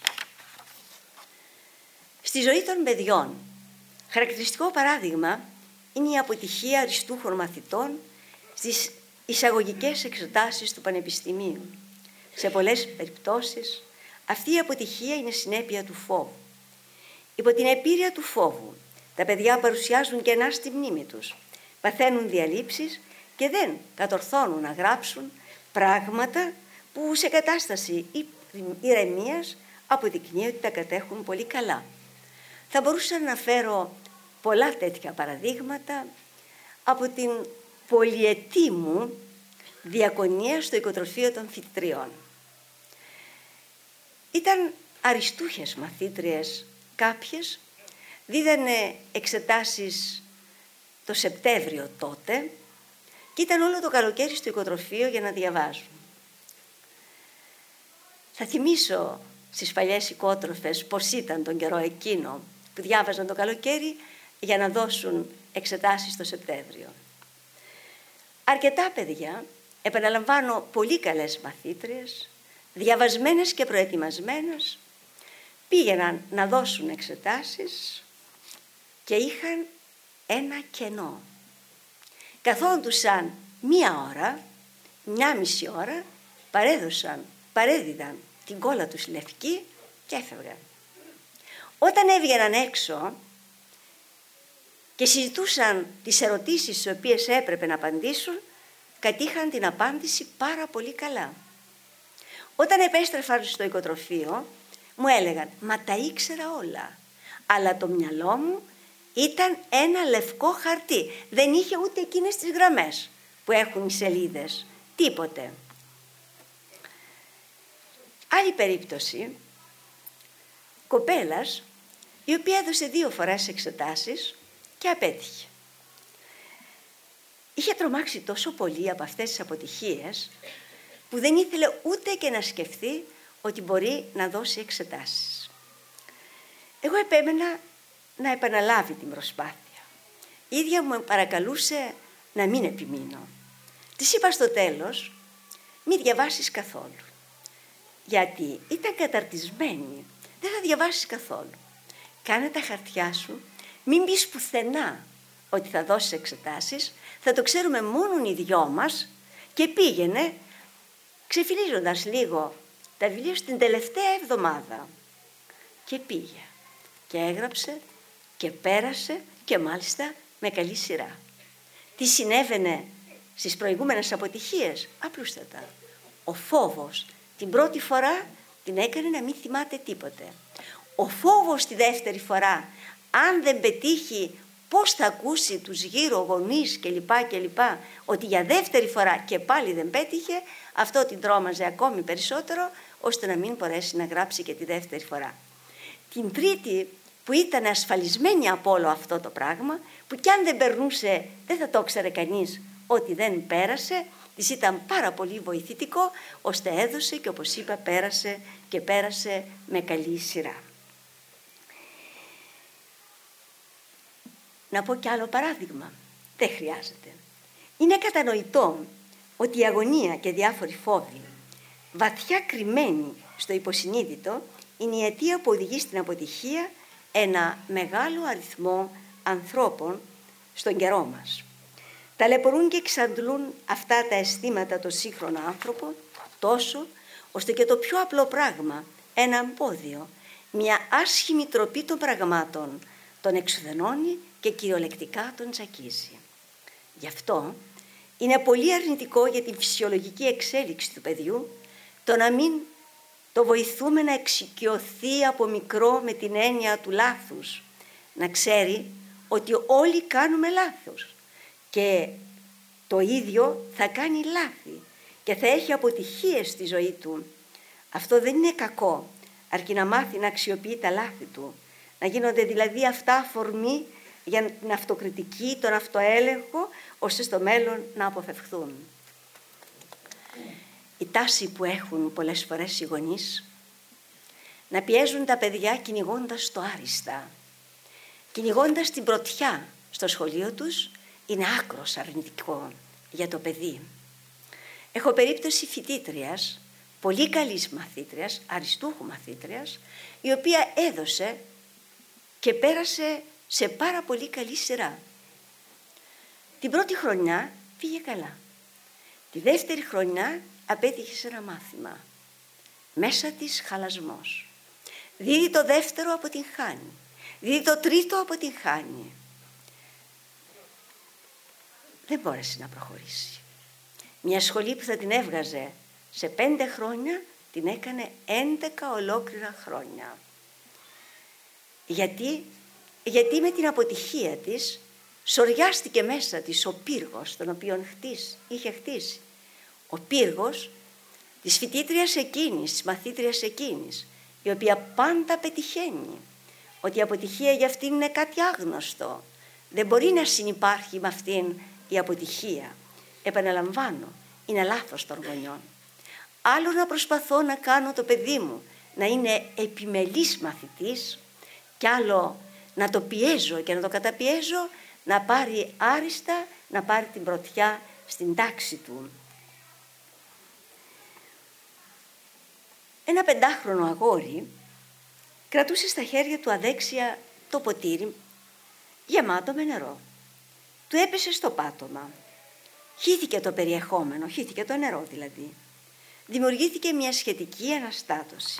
Στη ζωή των παιδιών, χαρακτηριστικό παράδειγμα είναι η αποτυχία αριστούχων μαθητών στις εισαγωγικές εξετάσεις του Πανεπιστημίου. Σε πολλές περιπτώσεις, αυτή η αποτυχία είναι συνέπεια του φόβου. Υπό την επίρρεια του φόβου, τα παιδιά παρουσιάζουν κενά στη μνήμη τους, παθαίνουν διαλήψεις και δεν κατορθώνουν να γράψουν πράγματα που σε κατάσταση ηρεμίας αποδεικνύει ότι τα κατέχουν πολύ καλά. Θα μπορούσα να φέρω πολλά τέτοια παραδείγματα από την πολυετή μου διακονία στο οικοτροφείο των φοιτητριών. Ήταν αριστούχες μαθήτριες κάποιες, δίδανε εξετάσεις το Σεπτέμβριο τότε και ήταν όλο το καλοκαίρι στο οικοτροφείο για να διαβάζουν. Θα θυμίσω στις παλιές οικότροφες πώς ήταν τον καιρό εκείνο που διάβαζαν το καλοκαίρι για να δώσουν εξετάσεις το Σεπτέμβριο. Αρκετά παιδιά, επαναλαμβάνω πολύ καλές μαθήτριες, διαβασμένες και προετοιμασμένες, πήγαιναν να δώσουν εξετάσεις και είχαν ένα κενό. Καθόντουσαν μία ώρα, μία μισή ώρα, παρέδωσαν, παρέδιδαν την κόλλα τους λευκή και έφευγαν. Όταν έβγαιναν έξω και συζητούσαν τις ερωτήσεις στις οποίες έπρεπε να απαντήσουν, κατήχαν την απάντηση πάρα πολύ καλά. Όταν επέστρεφαν στο οικοτροφείο, μου έλεγαν «Μα τα ήξερα όλα, αλλά το μυαλό μου ήταν ένα λευκό χαρτί, δεν είχε ούτε εκείνες τις γραμμές που έχουν οι σελίδες, τίποτε». Άλλη περίπτωση, κοπέλας η οποία έδωσε δύο φορές εξετάσεις και απέτυχε. Είχε τρομάξει τόσο πολύ από αυτές τις αποτυχίες που δεν ήθελε ούτε και να σκεφτεί ότι μπορεί να δώσει εξετάσεις. Εγώ επέμενα να επαναλάβει την προσπάθεια. Η ίδια μου παρακαλούσε να μην επιμείνω. Της είπα στο τέλος, μη διαβάσεις καθόλου. Γιατί ήταν καταρτισμένη, δεν θα διαβάσεις καθόλου. Κάνε τα χαρτιά σου, μην πεις πουθενά ότι θα δώσεις εξετάσεις, θα το ξέρουμε μόνο οι δυο μας και πήγαινε ξεφυλίζοντας λίγο τα βιβλία στην τελευταία εβδομάδα. Και πήγε και έγραψε και πέρασε και μάλιστα με καλή σειρά. Τι συνέβαινε στις προηγούμενες αποτυχίες? Απλούστατα. Ο φόβος την πρώτη φορά την έκανε να μην θυμάται τίποτε. Ο φόβος τη δεύτερη φορά, αν δεν πετύχει πώς θα ακούσει τους γύρω γονείς κλπ. κλπ. Ότι για δεύτερη φορά και πάλι δεν πέτυχε, αυτό την τρόμαζε ακόμη περισσότερο, ώστε να μην μπορέσει να γράψει και τη δεύτερη φορά. Την τρίτη που ήταν ασφαλισμένη από όλο αυτό το πράγμα, που κι αν δεν περνούσε δεν θα το ήξερε κανείς ότι δεν πέρασε, της ήταν πάρα πολύ βοηθητικό, ώστε έδωσε και όπως είπα πέρασε και πέρασε με καλή σειρά. Να πω κι άλλο παράδειγμα. Δεν χρειάζεται. Είναι κατανοητό ότι η αγωνία και διάφοροι φόβοι, βαθιά κρυμμένοι στο υποσυνείδητο, είναι η αιτία που οδηγεί στην αποτυχία ένα μεγάλο αριθμό ανθρώπων στον καιρό μας. Ταλαιπωρούν και εξαντλούν αυτά τα αισθήματα το σύγχρονο άνθρωπο τόσο, ώστε και το πιο απλό πράγμα, ένα εμπόδιο, μια άσχημη τροπή των πραγμάτων, τον εξουδενώνει και κυριολεκτικά τον τσακίζει. Γι' αυτό είναι πολύ αρνητικό για την φυσιολογική εξέλιξη του παιδιού το να μην το βοηθούμε να εξοικειωθεί από μικρό με την έννοια του λάθους, να ξέρει ότι όλοι κάνουμε λάθος και το ίδιο θα κάνει λάθη και θα έχει αποτυχίες στη ζωή του. Αυτό δεν είναι κακό, αρκεί να μάθει να αξιοποιεί τα λάθη του, να γίνονται δηλαδή αυτά αφορμή για την αυτοκριτική, τον αυτοέλεγχο, ώστε στο μέλλον να αποφευχθούν. Η τάση που έχουν πολλές φορές οι γονείς να πιέζουν τα παιδιά κυνηγώντας το άριστα, κυνηγώντας την πρωτιά στο σχολείο τους, είναι άκρος αρνητικό για το παιδί. Έχω περίπτωση φοιτήτριας, πολύ καλής μαθήτριας, αριστούχου μαθήτριας, η οποία έδωσε και πέρασε σε πάρα πολύ καλή σειρά. Την πρώτη χρονιά πήγε καλά. Τη δεύτερη χρονιά απέτυχε σε ένα μάθημα. Μέσα της χαλασμός. Δίδει το δεύτερο, αποτυγχάνει. Δίδει το τρίτο, αποτυγχάνει. Δεν μπόρεσε να προχωρήσει. Μια σχολή που θα την έβγαζε σε πέντε χρόνια, την έκανε έντεκα ολόκληρα χρόνια. Γιατί, γιατί με την αποτυχία της σοριάστηκε μέσα της ο πύργος τον οποίο χτίσει, είχε χτίσει. Ο πύργος της φοιτήτριας εκείνης, της μαθήτριας εκείνης, η οποία πάντα πετυχαίνει, ότι η αποτυχία για αυτήν είναι κάτι άγνωστο. Δεν μπορεί να συνυπάρχει με αυτήν η αποτυχία. Επαναλαμβάνω, είναι λάθος των γονιών. Άλλο να προσπαθώ να κάνω το παιδί μου να είναι επιμελής μαθητής και άλλο να το πιέζω και να το καταπιέζω να πάρει άριστα, να πάρει την πρωτιά στην τάξη του. Ένα πεντάχρονο αγόρι κρατούσε στα χέρια του αδέξια το ποτήρι γεμάτο με νερό. Του έπεσε στο πάτωμα. Χύθηκε το περιεχόμενο, χύθηκε το νερό δηλαδή. Δημιουργήθηκε μια σχετική αναστάτωση.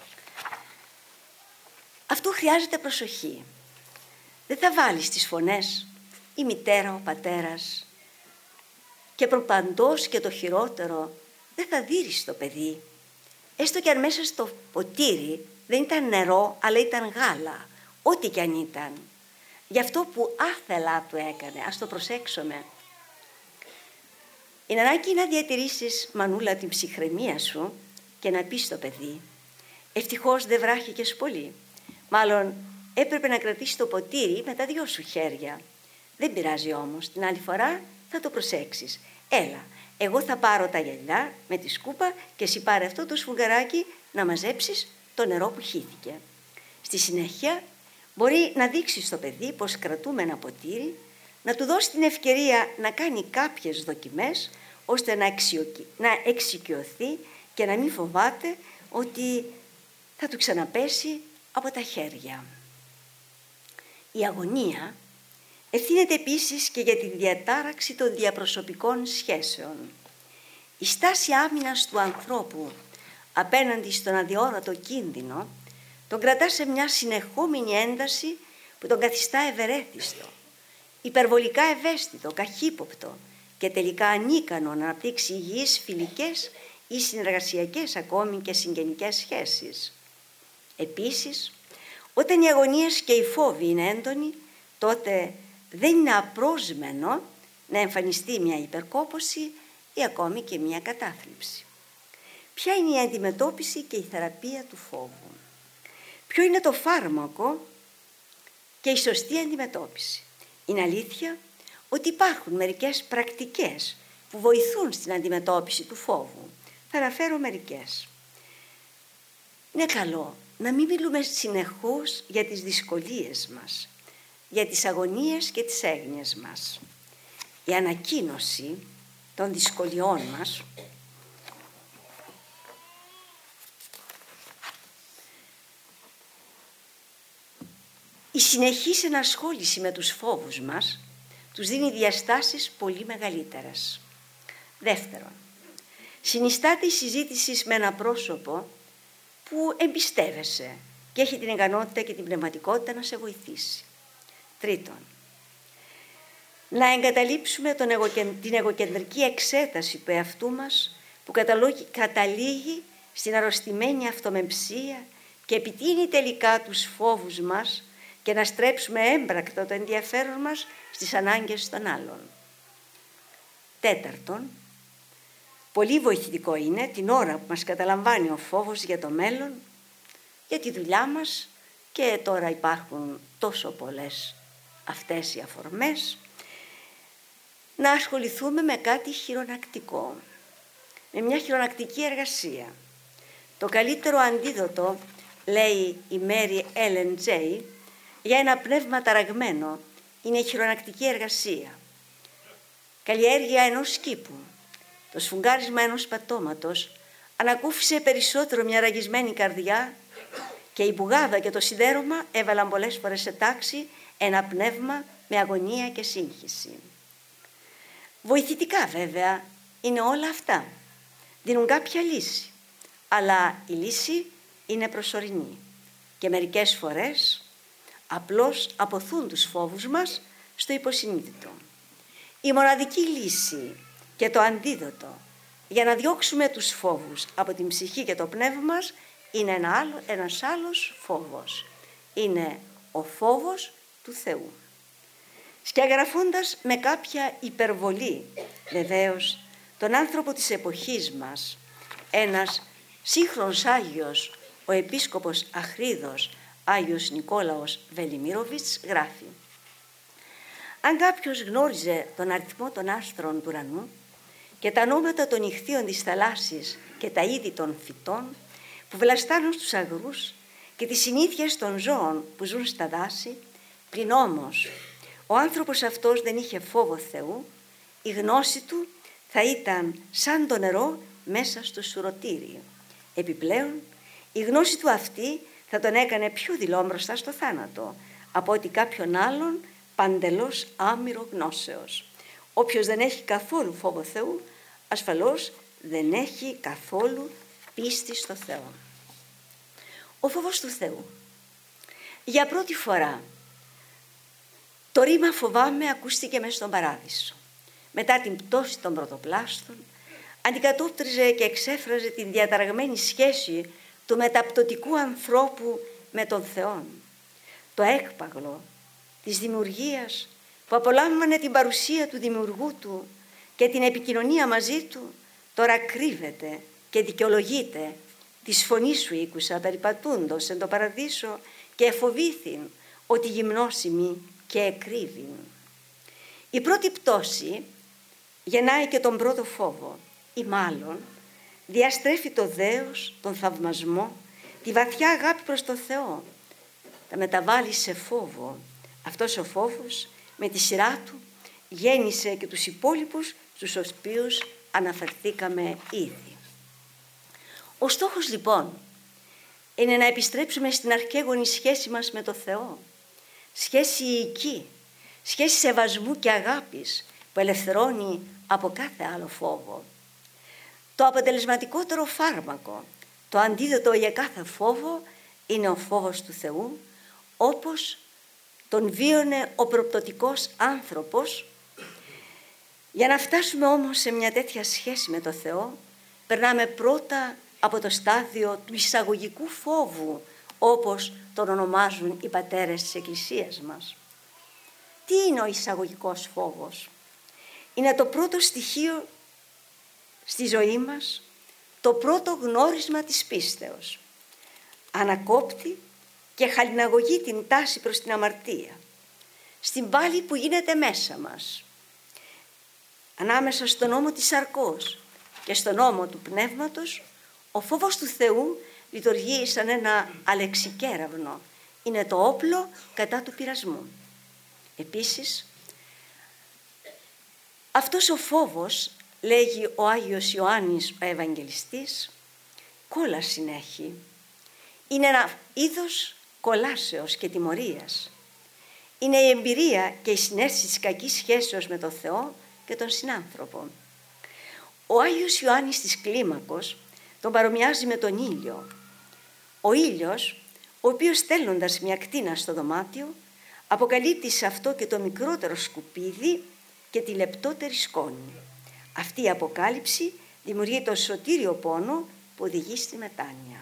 Αυτό χρειάζεται προσοχή. Δεν θα βάλεις τις φωνές η μητέρα, ο πατέρας και προπαντός και το χειρότερο δεν θα δείρεις το παιδί. Έστω και αν μέσα στο ποτήρι δεν ήταν νερό αλλά ήταν γάλα, ό,τι κι αν ήταν. Γι' αυτό που άθελά του έκανε, ας το προσέξουμε. Είναι ανάγκη να διατηρήσεις, μανούλα, την ψυχραιμία σου και να πεις στο παιδί, ευτυχώς δεν βράχηκες πολύ. Μάλλον έπρεπε να κρατήσεις το ποτήρι με τα δυο σου χέρια. Δεν πειράζει όμως, την άλλη φορά θα το προσέξεις. Έλα, εγώ θα πάρω τα γυαλιά με τη σκούπα και εσύ πάρε αυτό το σφουγγαράκι να μαζέψεις το νερό που χύθηκε. Στη συνέχεια μπορεί να δείξει στο παιδί πως κρατούμε ένα ποτήρι, να του δώσει την ευκαιρία να κάνει κάποιες δοκιμές ώστε να, εξιοκι... να εξοικειωθεί και να μην φοβάται ότι θα του ξαναπέσει από τα χέρια. Η αγωνία ευθύνεται επίσης και για τη διατάραξη των διαπροσωπικών σχέσεων. Η στάση άμυνας του ανθρώπου απέναντι στον αδιόρατο κίνδυνο τον κρατά σε μια συνεχόμενη ένταση που τον καθιστά ευερέθιστο, υπερβολικά ευαίσθητο, καχύποπτο και τελικά ανίκανο να αναπτύξει υγιείς φιλικές ή συνεργασιακές ακόμη και συγγενικές σχέσεις. Επίσης, όταν οι αγωνίες και οι φόβοι είναι έντονοι, τότε δεν είναι απρόσμενο να εμφανιστεί μια υπερκόπωση ή ακόμη και μια κατάθλιψη. Ποια είναι η αντιμετώπιση και η θεραπεία του φόβου? Ποιο είναι το φάρμακο και η σωστή αντιμετώπιση? Είναι αλήθεια ότι υπάρχουν μερικές πρακτικές που βοηθούν στην αντιμετώπιση του φόβου. Θα αναφέρω μερικές. Είναι καλό να μην μιλούμε συνεχώς για τις δυσκολίες μας, για τις αγωνίες και τις έγνοιες μας. Η ανακοίνωση των δυσκολιών μας η συνεχής ενασχόληση με τους φόβους μας τους δίνει διαστάσεις πολύ μεγαλύτερες. Δεύτερον, συνιστάται η συζήτηση με ένα πρόσωπο που εμπιστεύεσαι και έχει την ικανότητα και την πνευματικότητα να σε βοηθήσει. Τρίτον, να εγκαταλείψουμε τον εγωκεν... την εγωκεντρική εξέταση του εαυτού μας που καταλήγει στην αρρωστημένη αυτομεμψία και επιτείνει τελικά τους φόβους μας και να στρέψουμε έμπρακτα το ενδιαφέρον μας στις ανάγκες των άλλων. Τέταρτον, πολύ βοηθητικό είναι την ώρα που μας καταλαμβάνει ο φόβος για το μέλλον, για τη δουλειά μας, και τώρα υπάρχουν τόσο πολλές αυτές οι αφορμές, να ασχοληθούμε με κάτι χειρονακτικό, με μια χειρονακτική εργασία. Το καλύτερο αντίδοτο, λέει η Μέρι Έλεν Τζέι, για ένα πνεύμα ταραγμένο είναι η χειρονακτική εργασία. Καλλιέργεια ενός κήπου, το σφουγγάρισμα ενός πατώματος ανακούφισε περισσότερο μια ραγισμένη καρδιά, και η μπουγάδα και το σιδέρωμα έβαλαν πολλές φορές σε τάξη ένα πνεύμα με αγωνία και σύγχυση. Βοηθητικά βέβαια είναι όλα αυτά. Δίνουν κάποια λύση, αλλά η λύση είναι προσωρινή και μερικές φορές απλώς αποθούν τους φόβους μας στο υποσυνείδητο. Η μοναδική λύση και το αντίδοτο για να διώξουμε τους φόβους από την ψυχή και το πνεύμα μας είναι ένα άλλο, ένας άλλος φόβος. Είναι ο φόβος του Θεού. Σκιαγραφώντας με κάποια υπερβολή βεβαίως τον άνθρωπο της εποχής μας, ένας σύγχρονος Άγιος, ο Επίσκοπος Αχρίδος, Άγιος Νικόλαος Βελιμίροβιτς, γράφει: αν κάποιος γνώριζε τον αριθμό των άστρων του ουρανού και τα ονόματα των ηχθείων της θαλάσσης και τα είδη των φυτών που βλαστάνουν στους αγρούς και τις συνήθειες των ζώων που ζουν στα δάση, πλην όμως ο άνθρωπος αυτός δεν είχε φόβο Θεού, η γνώση του θα ήταν σαν το νερό μέσα στο σουρωτήρι. Επιπλέον, η γνώση του αυτή θα τον έκανε πιο δειλό μπροστά στο θάνατο από ότι κάποιον άλλον παντελώς άμυρο γνώσεως. Όποιος δεν έχει καθόλου φόβο Θεού, ασφαλώς δεν έχει καθόλου πίστη στο Θεό. Ο φόβος του Θεού. Για πρώτη φορά το ρήμα «φοβάμαι» ακούστηκε μέσα στον Παράδεισο. Μετά την πτώση των πρωτοπλάστων, αντικατόπτριζε και εξέφραζε την διαταραγμένη σχέση του μεταπτωτικού ανθρώπου με τον Θεό. Το έκπαγλο της δημιουργίας που απολάμβανε την παρουσία του δημιουργού του και την επικοινωνία μαζί του, τώρα κρύβεται και δικαιολογείται. Της φωνής σου ήκουσα περιπατούντος εν το παραδείσο και εφοβήθην ότι γυμνώσιμη και εκρύβην. Η πρώτη πτώση γεννάει και τον πρώτο φόβο, ή μάλλον διαστρέφει το δέος, τον θαυμασμό, τη βαθιά αγάπη προς το Θεό. Τα μεταβάλλει σε φόβο. Αυτός ο φόβος με τη σειρά του γέννησε και τους υπόλοιπους στους οποίους αναφερθήκαμε ήδη. Ο στόχος λοιπόν είναι να επιστρέψουμε στην αρχαίγονη σχέση μας με το Θεό, σχέση οικική, σχέση σεβασμού και αγάπης που ελευθερώνει από κάθε άλλο φόβο. Το αποτελεσματικότερο φάρμακο, το αντίδοτο για κάθε φόβο είναι ο φόβος του Θεού, όπως τον βίωνε ο προπτωτικός άνθρωπος. Για να φτάσουμε όμως σε μια τέτοια σχέση με το Θεό, περνάμε πρώτα από το στάδιο του εισαγωγικού φόβου, όπως τον ονομάζουν οι πατέρες της Εκκλησίας μας. Τι είναι ο εισαγωγικός φόβος? Είναι το πρώτο στοιχείο στη ζωή μας, το πρώτο γνώρισμα της πίστεως. Ανακόπτει και χαλιναγωγεί την τάση προς την αμαρτία, στην πάλη που γίνεται μέσα μας. Ανάμεσα στον νόμο της σαρκός και στον νόμο του πνεύματος, ο φόβος του Θεού λειτουργεί σαν ένα αλεξικέραυνο. Είναι το όπλο κατά του πειρασμού. Επίσης, αυτός ο φόβος, λέγει ο Άγιος Ιωάννης ο Ευαγγελιστής, κόλαση έχει. Είναι ένα είδος κολάσεως και τιμωρίας. είναι η εμπειρία και η συναίσθηση της κακής σχέσεως με τον Θεό και τον συνάνθρωπο. Ο Άγιος Ιωάννης της Κλίμακος τον παρομοιάζει με τον ήλιο. Ο ήλιος, ο οποίος στέλνοντας μια κτίνα στο δωμάτιο, αποκαλύπτει σε αυτό και το μικρότερο σκουπίδι και τη λεπτότερη σκόνη. Αυτή η αποκάλυψη δημιουργεί το σωτήριο πόνο που οδηγεί στη μετάνοια.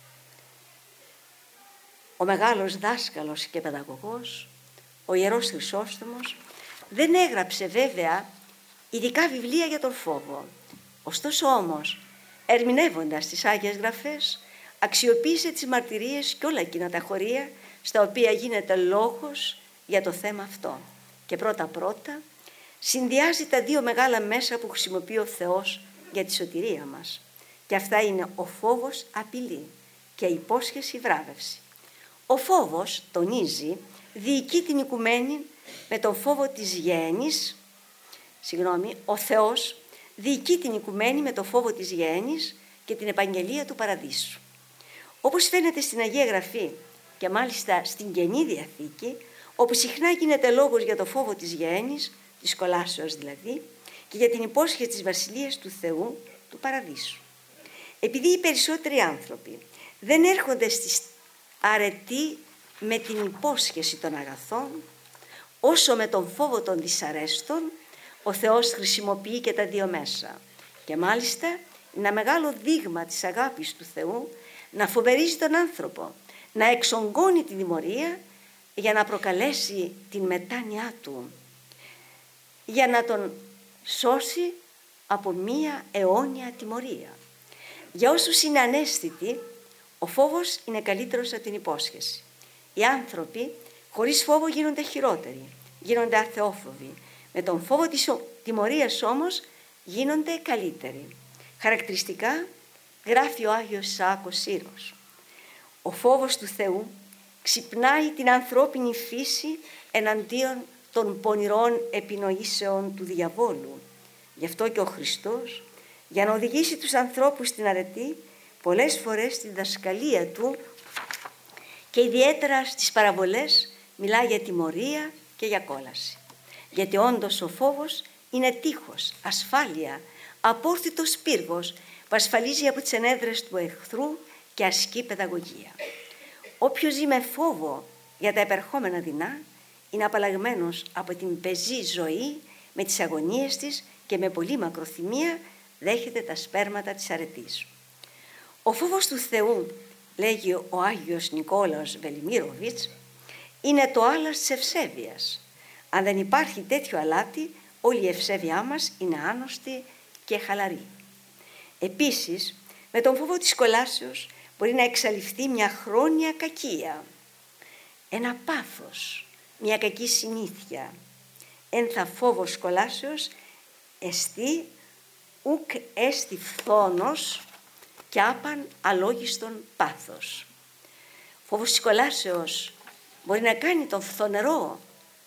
Ο μεγάλος δάσκαλος και παιδαγωγός, ο Ιερός Χρυσόστομος, δεν έγραψε βέβαια ειδικά βιβλία για τον φόβο. Ωστόσο όμως, ερμηνεύοντας τις Άγιες Γραφές, αξιοποίησε τις μαρτυρίες και όλα εκείνα τα χωρία στα οποία γίνεται λόγος για το θέμα αυτό. Και πρώτα-πρώτα συνδυάζει τα δύο μεγάλα μέσα που χρησιμοποιεί ο Θεός για τη σωτηρία μας. Και αυτά είναι ο φόβος απειλή και η υπόσχεση βράβευση. Ο φόβος, τονίζει, διοικεί την οικουμένη με τον φόβο της γέννης. Συγγνώμη, ο Θεός διοικεί την οικουμένη με τον φόβο της γέννης και την επαγγελία του παραδείσου. Όπως φαίνεται στην Αγία Γραφή και μάλιστα στην Καινή Διαθήκη, όπου συχνά γίνεται λόγος για το φόβο της γέννης, της κολάσεως δηλαδή, και για την υπόσχεση της Βασιλείας του Θεού, του Παραδείσου. Επειδή οι περισσότεροι άνθρωποι δεν έρχονται στη αρετή με την υπόσχεση των αγαθών, όσο με τον φόβο των δυσαρέστων, ο Θεός χρησιμοποιεί και τα δύο μέσα. Και μάλιστα είναι ένα μεγάλο δείγμα της αγάπης του Θεού να φοβερίζει τον άνθρωπο, να εξογκώνει τη τιμωρία για να προκαλέσει την μετάνοιά του, για να τον σώσει από μία αιώνια τιμωρία. Για όσους είναι ανέστητοι, ο φόβος είναι καλύτερος από την υπόσχεση. Οι άνθρωποι χωρίς φόβο γίνονται χειρότεροι, γίνονται αθεόφοβοι. Με τον φόβο της τιμωρίας όμως γίνονται καλύτεροι. Χαρακτηριστικά γράφει ο Άγιος Ισαάκος Σύρος: ο φόβος του Θεού ξυπνάει την ανθρώπινη φύση εναντίον των πονηρών επινοήσεων του διαβόλου. Γι' αυτό και ο Χριστός, για να οδηγήσει τους ανθρώπους στην αρετή, πολλές φορές στη διδασκαλία του και ιδιαίτερα στις παραβολές μιλά για τιμωρία και για κόλαση. Γιατί όντως ο φόβος είναι τείχος, ασφάλεια, απόρθητος πύργος που ασφαλίζει από τις ενέδρες του εχθρού και ασκεί παιδαγωγία. Όποιος ζει με φόβο για τα επερχόμενα δεινά είναι απαλλαγμένος από την πεζή ζωή με τις αγωνίες της και με πολύ μακροθυμία δέχεται τα σπέρματα της αρετής. Ο φόβος του Θεού, λέγει ο Άγιος Νικόλαος Βελιμίροβιτς, είναι το άλας της ευσέβειας. Αν δεν υπάρχει τέτοιο αλάτι, όλη η ευσέβειά μας είναι άνοστη και χαλαρή. Επίσης, με τον φόβο της κολάσεως μπορεί να εξαλειφθεί μια χρόνια κακία, ένα πάθος, μια κακή συνήθεια. Εν θα φόβος κολάσεως εστί ουκ έστι φθόνος και άπαν αλόγιστον πάθος. Φόβος της κολάσεως μπορεί να κάνει τον φθονερό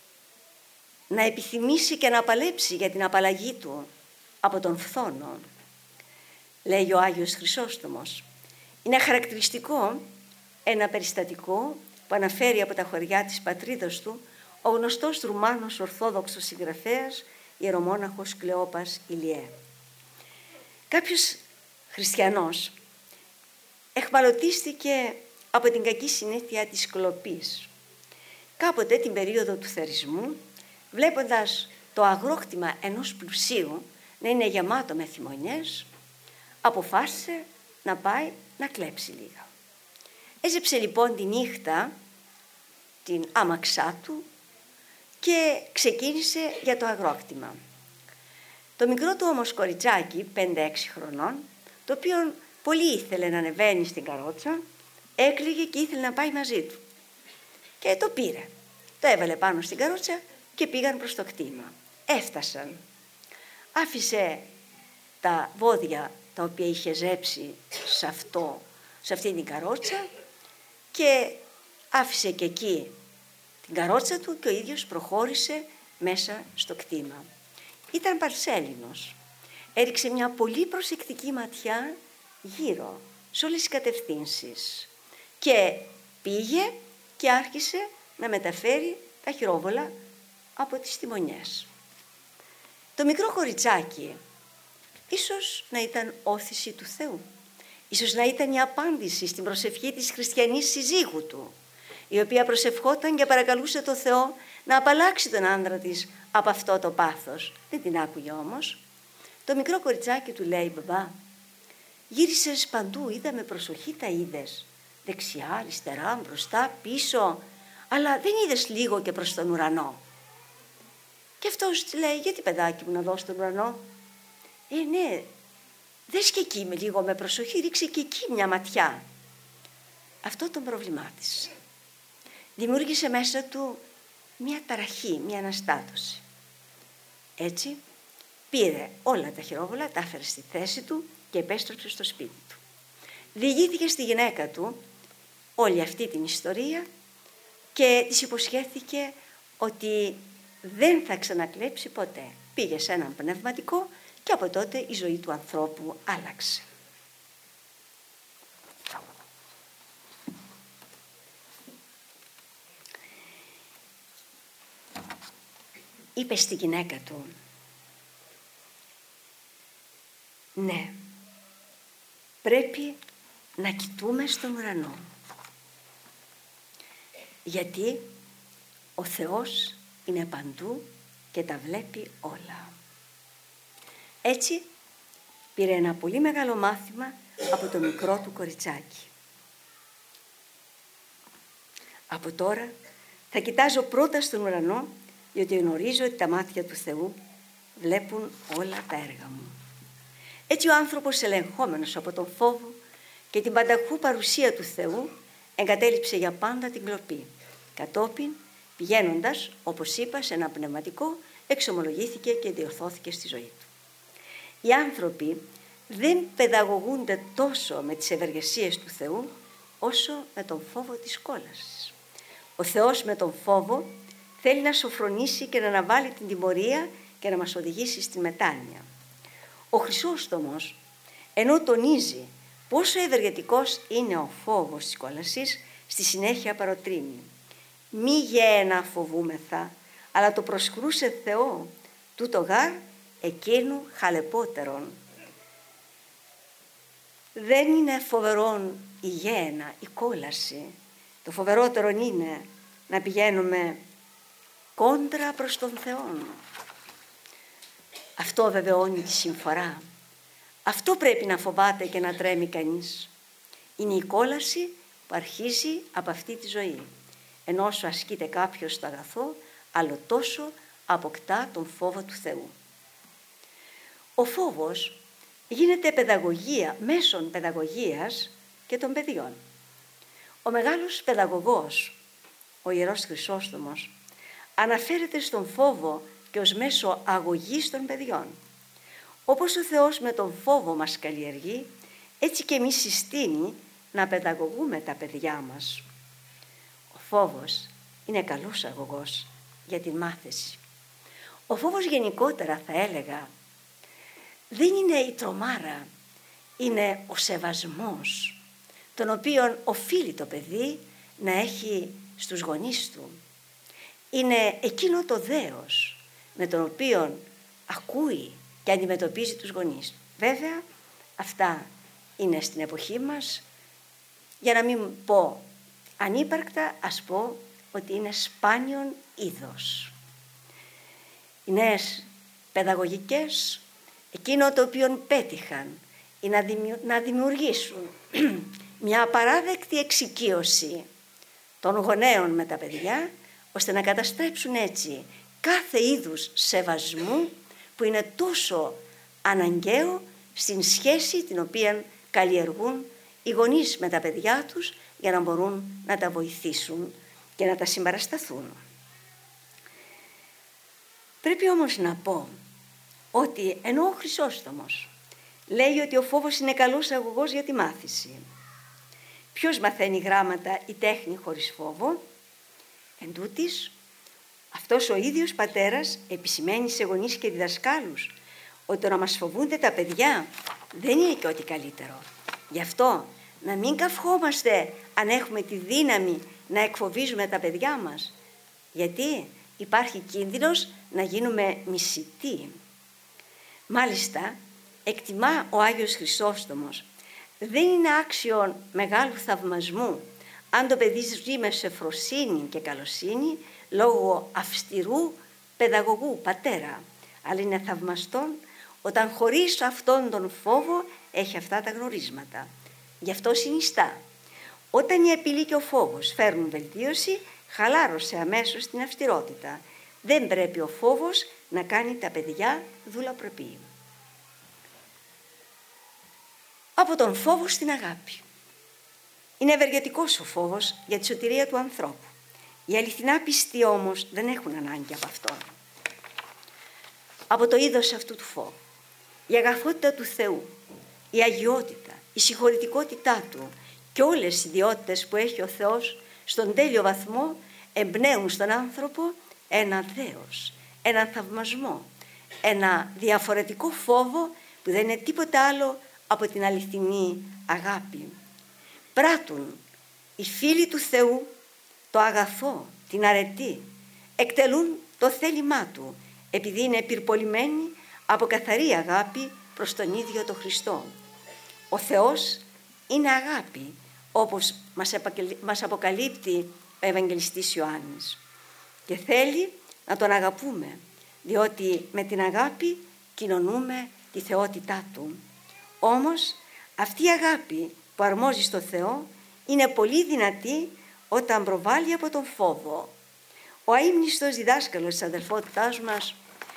να επιθυμήσει και να παλέψει για την απαλλαγή του από τον φθόνο. Λέει ο Άγιος Χρυσόστομος, είναι χαρακτηριστικό ένα περιστατικό που αναφέρει από τα χωριά της πατρίδας του ο γνωστός Ρουμάνος Ορθόδοξος συγγραφέας ιερομόναχος Κλεόπας Ηλιέ. Κάποιος χριστιανός εχμαλωτίστηκε από την κακή συνήθεια της κλοπής. Κάποτε την περίοδο του θερισμού, βλέποντας το αγρόκτημα ενός πλουσίου να είναι γεμάτο με θυμονιές, αποφάσισε να πάει να κλέψει λίγα. Έζεψε λοιπόν τη νύχτα την άμαξά του και ξεκίνησε για το αγρόκτημα. Το μικρό του όμως κοριτσάκι, πέντε έξι χρονών, το οποίο πολύ ήθελε να ανεβαίνει στην καρότσα, έκλαιγε και ήθελε να πάει μαζί του. Και το πήρε. Το έβαλε πάνω στην καρότσα και πήγαν προς το κτήμα. Έφτασαν. Άφησε τα βόδια τα οποία είχε ζέψει σε, αυτό, σε αυτή την καρότσα και άφησε και εκεί την καρότσα του και ο ίδιος προχώρησε μέσα στο κτήμα. Ήταν Παρσέλινος. Έριξε μια πολύ προσεκτική ματιά γύρω, σε όλες τις κατευθύνσεις και πήγε και άρχισε να μεταφέρει τα χειρόβολα από τις τιμονιές. Το μικρό κοριτσάκι ίσως να ήταν όθηση του Θεού. Ίσως να ήταν η απάντηση στην προσευχή της χριστιανής συζύγου του, η οποία προσευχόταν και παρακαλούσε τον Θεό να απαλλάξει τον άντρα της από αυτό το πάθος. Δεν την άκουγε όμως. Το μικρό κοριτσάκι του λέει: «Μπαμπά, γύρισες παντού, είδα με προσοχή τα είδες. Δεξιά, αριστερά, μπροστά, πίσω, αλλά δεν είδες λίγο και προς τον ουρανό?» Και αυτός της λέει: «Γιατί, παιδάκι μου, να δω στον ουρανό?» «Ε, ναι, δες και εκεί με λίγο με προσοχή, ρίξε και εκεί μια ματιά». Αυτό τον προβλημάτισε. Δημιούργησε μέσα του μια ταραχή, μια αναστάτωση. Έτσι πήρε όλα τα χειρόβολα, τα έφερε στη θέση του και επέστρεψε στο σπίτι του. Διηγήθηκε στη γυναίκα του όλη αυτή την ιστορία και της υποσχέθηκε ότι δεν θα ξανακλέψει ποτέ. Πήγε σε έναν πνευματικό και από τότε η ζωή του ανθρώπου άλλαξε. Είπε στη γυναίκα του: «Ναι, πρέπει να κοιτούμε στον ουρανό, γιατί ο Θεός είναι παντού και τα βλέπει όλα». Έτσι πήρε ένα πολύ μεγάλο μάθημα από το μικρό του κοριτσάκι. «Από τώρα θα κοιτάζω πρώτα στον ουρανό, διότι γνωρίζω ότι τα μάτια του Θεού βλέπουν όλα τα έργα μου». Έτσι ο άνθρωπος, ελεγχόμενος από τον φόβο και την πανταχού παρουσία του Θεού, εγκατέλειψε για πάντα την κλοπή. Κατόπιν, πηγαίνοντας, όπως είπα, σε ένα πνευματικό, εξομολογήθηκε και διορθώθηκε στη ζωή του. Οι άνθρωποι δεν παιδαγωγούνται τόσο με τις ευεργεσίες του Θεού, όσο με τον φόβο της κόλασης. Ο Θεός με τον φόβο θέλει να σοφρονήσει και να αναβάλει την τιμωρία και να μας οδηγήσει στη μετάνοια. Ο Χρυσόστομος, ενώ τονίζει πόσο ευεργετικός είναι ο φόβος της κόλασης, στη συνέχεια παροτρύνει: «Μη γέαινα φοβούμεθα, αλλά το προσκρούσε Θεό, τούτο γάρ εκείνου χαλεπότερον». Δεν είναι φοβερόν η γέαινα, η κόλαση. Το φοβερότερο είναι να πηγαίνουμε κόντρα προς τον Θεό. Αυτό βεβαιώνει τη συμφορά. Αυτό πρέπει να φοβάται και να τρέμει κανείς. Είναι η κόλαση που αρχίζει από αυτή τη ζωή. Ενώ όσο ασκείται κάποιος το αγαθό, άλλο τόσο αποκτά τον φόβο του Θεού. Ο φόβος γίνεται παιδαγωγία, μέσον παιδαγωγίας και των παιδιών. Ο μεγάλος παιδαγωγός, ο Ιερός Χρυσόστομος, αναφέρεται στον φόβο και ως μέσο αγωγής των παιδιών. Όπως ο Θεός με τον φόβο μας καλλιεργεί, έτσι και εμείς συστήνει να παιδαγωγούμε τα παιδιά μας. Ο φόβος είναι καλός αγωγός για την μάθηση. Ο φόβος γενικότερα, θα έλεγα, δεν είναι η τρομάρα, είναι ο σεβασμός, τον οποίον οφείλει το παιδί να έχει στους γονείς του. Είναι εκείνο το δέος με τον οποίο ακούει και αντιμετωπίζει τους γονείς του. Βέβαια, αυτά είναι στην εποχή μας, για να μην πω ανύπαρκτα, ας πω ότι είναι σπάνιον είδος. Οι νέες παιδαγωγικές, εκείνο το οποίο πέτυχαν είναι να δημιουργήσουν μια απαράδεκτη εξοικείωση των γονέων με τα παιδιά, ώστε να καταστρέψουν έτσι κάθε είδους σεβασμού που είναι τόσο αναγκαίο στην σχέση την οποία καλλιεργούν οι γονείς με τα παιδιά τους, για να μπορούν να τα βοηθήσουν και να τα συμπαρασταθούν. Πρέπει όμως να πω ότι ενώ ο Χρυσόστομος λέει ότι ο φόβος είναι καλός αγωγός για τη μάθηση, ποιος μαθαίνει γράμματα ή τέχνη χωρίς φόβο? Εν τούτοις, αυτός ο ίδιος πατέρας επισημαίνει σε γονείς και διδασκάλους ότι το να μας φοβούνται τα παιδιά δεν είναι και ό,τι καλύτερο. Γι' αυτό να μην καυχόμαστε αν έχουμε τη δύναμη να εκφοβίζουμε τα παιδιά μας. Γιατί υπάρχει κίνδυνος να γίνουμε μισητοί. Μάλιστα, εκτιμά ο Άγιος Χρυσόστομος, δεν είναι άξιον μεγάλου θαυμασμού αν το παιδί ζει με σεφροσύνη και καλοσύνη λόγω αυστηρού παιδαγωγού πατέρα, αλλά είναι θαυμαστόν όταν χωρίς αυτόν τον φόβο έχει αυτά τα γνωρίσματα. Γι' αυτό συνιστά, όταν η απειλή και ο φόβος φέρνουν βελτίωση, χαλάρωσε αμέσως την αυστηρότητα. Δεν πρέπει ο φόβος να κάνει τα παιδιά δουλαπρεπή. Από τον φόβο στην αγάπη. Είναι ευεργετικός ο φόβος για τη σωτηρία του ανθρώπου. Οι αληθινά πιστοί όμως δεν έχουν ανάγκη από αυτόν. Από το είδος αυτού του φόβου, η αγαθότητα του Θεού, η αγιότητα, η συγχωρητικότητά Του και όλες οι ιδιότητες που έχει ο Θεός στον τέλειο βαθμό εμπνέουν στον άνθρωπο ένα δέος, ένα θαυμασμό, ένα διαφορετικό φόβο που δεν είναι τίποτα άλλο από την αληθινή αγάπη. Πράττουν οι φίλοι του Θεού το αγαθό, την αρετή, εκτελούν το θέλημά Του, επειδή είναι πυρπολημένοι από καθαρή αγάπη προς τον ίδιο τον Χριστό. Ο Θεός είναι αγάπη, όπως μας αποκαλύπτει ο Ευαγγελιστής Ιωάννης. Και θέλει να τον αγαπούμε, διότι με την αγάπη κοινωνούμε τη θεότητά Του. Όμως αυτή η αγάπη που αρμόζει στο Θεό είναι πολύ δυνατή όταν προβάλλει από τον φόβο. Ο αείμνηστος διδάσκαλος της αδελφότητάς μας,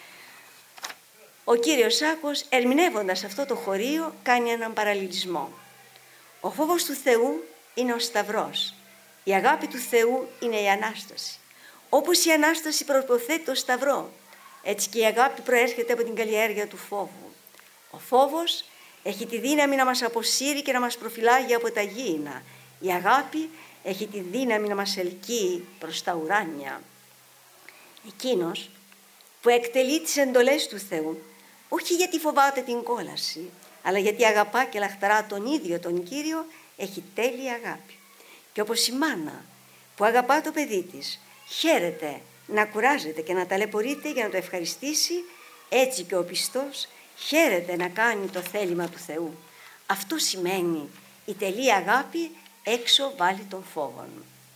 ο κύριος Σάκος, ερμηνεύοντας αυτό το χωρίο, κάνει έναν παραλληλισμό. Ο φόβος του Θεού είναι ο Σταυρός. Η αγάπη του Θεού είναι η Ανάσταση. Όπως η Ανάσταση προποθέτει το Σταυρό, έτσι και η αγάπη προέρχεται από την καλλιέργεια του φόβου. Ο φόβος έχει τη δύναμη να μας αποσύρει και να μας προφυλάγει από τα γήινα. Η αγάπη έχει τη δύναμη να μας ελκύει προς τα ουράνια. Εκείνος που εκτελεί τις εντολές του Θεού, όχι γιατί φοβάται την κόλαση, αλλά γιατί αγαπά και λαχταρά τον ίδιο τον Κύριο, έχει τέλεια αγάπη. Και όπως η μάνα που αγαπά το παιδί της, χαίρεται να κουράζεται και να ταλαιπωρείται για να το ευχαριστήσει, έτσι και ο πιστός χαίρεται να κάνει το θέλημα του Θεού. Αυτό σημαίνει η τελεία αγάπη έξω βάλει των φόβων.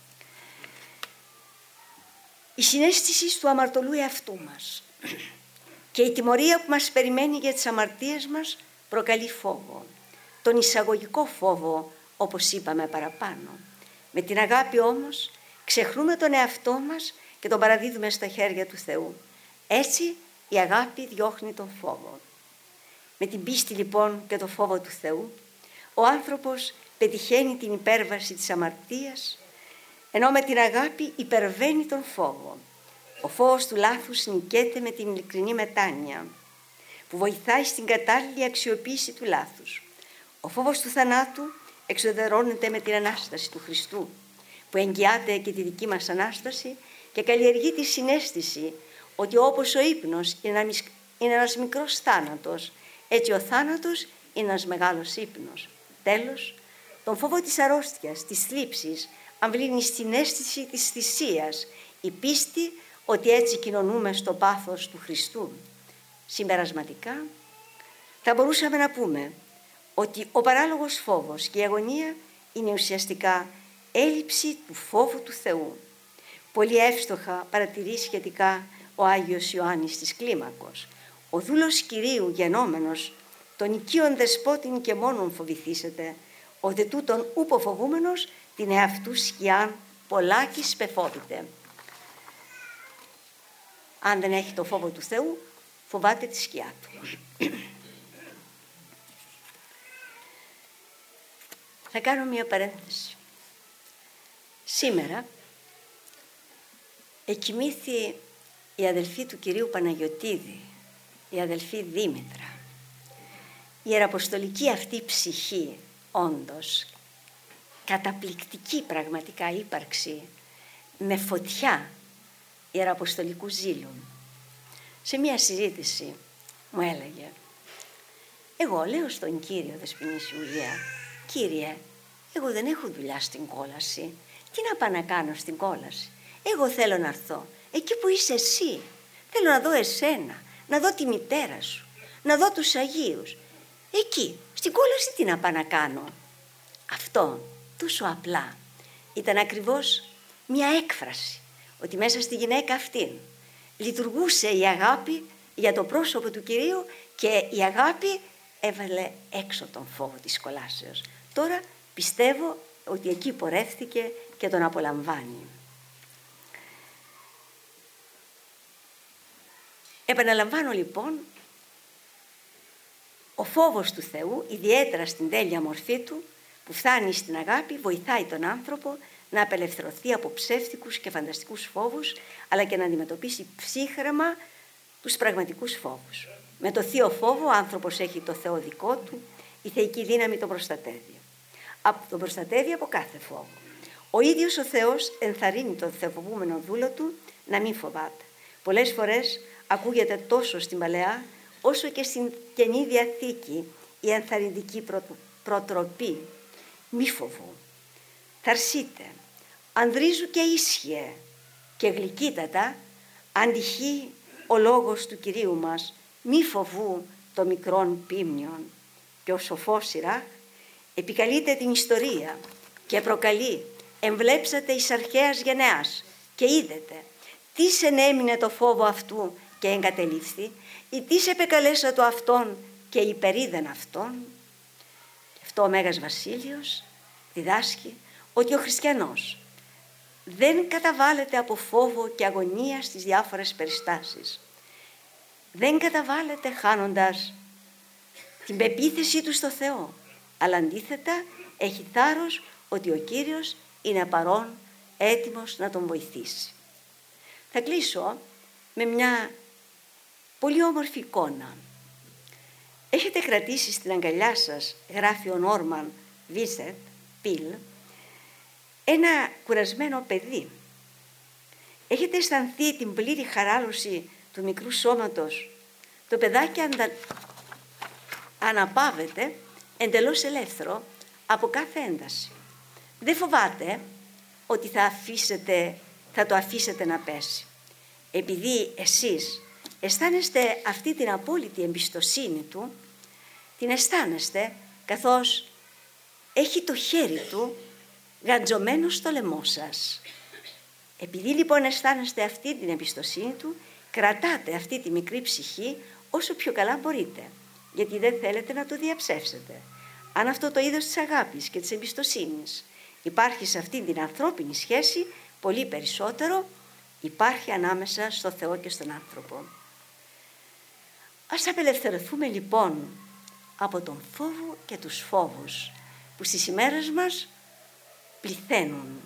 Η συναίσθηση του αμαρτωλού εαυτού μας και η τιμωρία που μας περιμένει για τις αμαρτίες μας προκαλεί φόβο. Τον εισαγωγικό φόβο, όπως είπαμε παραπάνω. Με την αγάπη όμως ξεχνούμε τον εαυτό μας και τον παραδίδουμε στα χέρια του Θεού. Έτσι η αγάπη διώχνει τον φόβο. Με την πίστη λοιπόν και το φόβο του Θεού, ο άνθρωπος πετυχαίνει την υπέρβαση της αμαρτίας, ενώ με την αγάπη υπερβαίνει τον φόβο. Ο φόβος του λάθους νικέται με την ειλικρινή μετάνοια, που βοηθάει στην κατάλληλη αξιοποίηση του λάθους. Ο φόβος του θανάτου εξοδερώνεται με την Ανάσταση του Χριστού, που εγγυάται και τη δική μας Ανάσταση και καλλιεργεί τη συναίσθηση ότι όπως ο ύπνος είναι ένας μικρός θάνατος, έτσι ο θάνατος είναι ένας μεγάλος ύπνος. Τέλος, τον φόβο της αρρώστιας, της θλίψης, αμβλύνει στην αίσθηση της θυσίας, η πίστη ότι έτσι κοινωνούμε στο πάθος του Χριστού. Συμπερασματικά, θα μπορούσαμε να πούμε ότι ο παράλογος φόβος και η αγωνία είναι ουσιαστικά έλλειψη του φόβου του Θεού. Πολύ εύστοχα παρατηρεί σχετικά ο Άγιος Ιωάννης της Κλίμακος. Ο δούλος Κυρίου γενόμενος, τον οικείον δεσπότην και μόνον φοβηθήσετε, ο δε τούτον ούπο φοβούμενος την εαυτού σκιάν πολλάκις πεφόβητε. Αν δεν έχει το φόβο του Θεού, φοβάται τη σκιά του. Θα κάνω μία παρένθεση. Σήμερα εκοιμήθη η αδελφή του κυρίου Παναγιωτίδη, η αδελφή Δήμητρα. Η ιεραποστολική αυτή ψυχή, όντως, καταπληκτική πραγματικά ύπαρξη, με φωτιά ιεραποστολικού ζήλου. Σε μία συζήτηση μου έλεγε, εγώ λέω στον Κύριο Δεσποινής Ιουλία, Κύριε, εγώ δεν έχω δουλειά στην κόλαση. Τι να πάω να κάνω στην κόλαση? Εγώ θέλω να έρθω εκεί που είσαι εσύ. Θέλω να δω εσένα, να δω τη μητέρα σου, να δω τους Αγίους. Εκεί, στην κόλαση τι να πάω να κάνω. Αυτό, τόσο απλά, ήταν ακριβώς μια έκφραση ότι μέσα στη γυναίκα αυτήν λειτουργούσε η αγάπη για το πρόσωπο του Κυρίου και η αγάπη έβαλε έξω τον φόβο της κολάσεως. Τώρα πιστεύω ότι εκεί πορεύτηκε και τον απολαμβάνει. Επαναλαμβάνω λοιπόν, ο φόβος του Θεού, ιδιαίτερα στην τέλεια μορφή του, που φτάνει στην αγάπη, βοηθάει τον άνθρωπο να απελευθερωθεί από ψεύτικους και φανταστικούς φόβους, αλλά και να αντιμετωπίσει ψύχραιμα τους πραγματικούς φόβους. Με το θείο φόβο ο άνθρωπος έχει το Θεό δικό του, η θεϊκή δύναμη τον προστατεύει. Τον προστατεύει από κάθε φόβο. Ο ίδιος ο Θεός ενθαρρύνει τον θεοφοβούμενο δούλο του να μην φοβάται. Πολλές φορές ακούγεται τόσο στην Παλαιά όσο και στην Καινή Διαθήκη η ενθαρρυντική προτροπή. Μη φοβού, θαρσείτε, ανδρίζου και ίσχυε και γλυκύτατα αντυχεί ο λόγος του Κυρίου μας, μη φοβού το μικρόν πίμνιον. Και ο σοφός Σιράχ επικαλείται την ιστορία και προκαλεί, εμβλέψατε εις αρχαίας γενεάς και είδετε τι σεν έμεινε το φόβο αυτού και εγκατελείφθη, ή τι σε επεκαλέσατο αυτόν και υπερίδεν αυτόν. Και αυτό ο Μέγας Βασίλειος διδάσκει ότι ο χριστιανός δεν καταβάλλεται από φόβο και αγωνία στις διάφορες περιστάσεις. Δεν καταβάλλεται χάνοντας την πεποίθησή του στο Θεό, αλλά αντίθετα έχει θάρρος ότι ο Κύριος είναι παρόν, έτοιμος να τον βοηθήσει. Θα κλείσω με μια πολύ όμορφη εικόνα. Έχετε κρατήσει στην αγκαλιά σας, γράφει ο Νόρμαν Βίσετ Πιλ, ένα κουρασμένο παιδί. Έχετε αισθανθεί την πλήρη χαράλωση του μικρού σώματος. Το παιδάκι αντα... αναπαύεται εντελώς ελεύθερο από κάθε ένταση. Δεν φοβάται ότι θα, αφήσετε, θα το αφήσετε να πέσει. Επειδή εσείς αισθάνεστε αυτή την απόλυτη εμπιστοσύνη του, την αισθάνεστε καθώς έχει το χέρι του γαντζωμένο στο λαιμό σας. Επειδή λοιπόν αισθάνεστε αυτή την εμπιστοσύνη του, κρατάτε αυτή τη μικρή ψυχή όσο πιο καλά μπορείτε, γιατί δεν θέλετε να το διαψεύσετε. Αν αυτό το είδος της αγάπης και της εμπιστοσύνης υπάρχει σε αυτή την ανθρώπινη σχέση, πολύ περισσότερο υπάρχει ανάμεσα στο Θεό και στον άνθρωπο. Ας απελευθερωθούμε λοιπόν από τον φόβο και τους φόβους που στις ημέρες μας πληθαίνουν.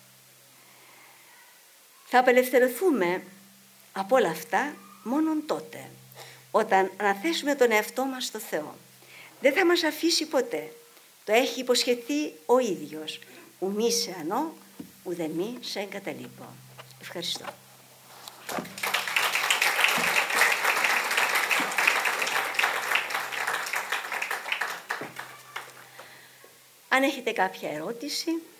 Θα απελευθερωθούμε από όλα αυτά μόνον τότε, όταν αναθέσουμε τον εαυτό μας στο Θεό. Δεν θα μας αφήσει ποτέ. Το έχει υποσχεθεί ο ίδιος. Ουμή σε ανώ, ουδεμή σε εγκαταλείπω. Ευχαριστώ. Αν έχετε κάποια ερώτηση...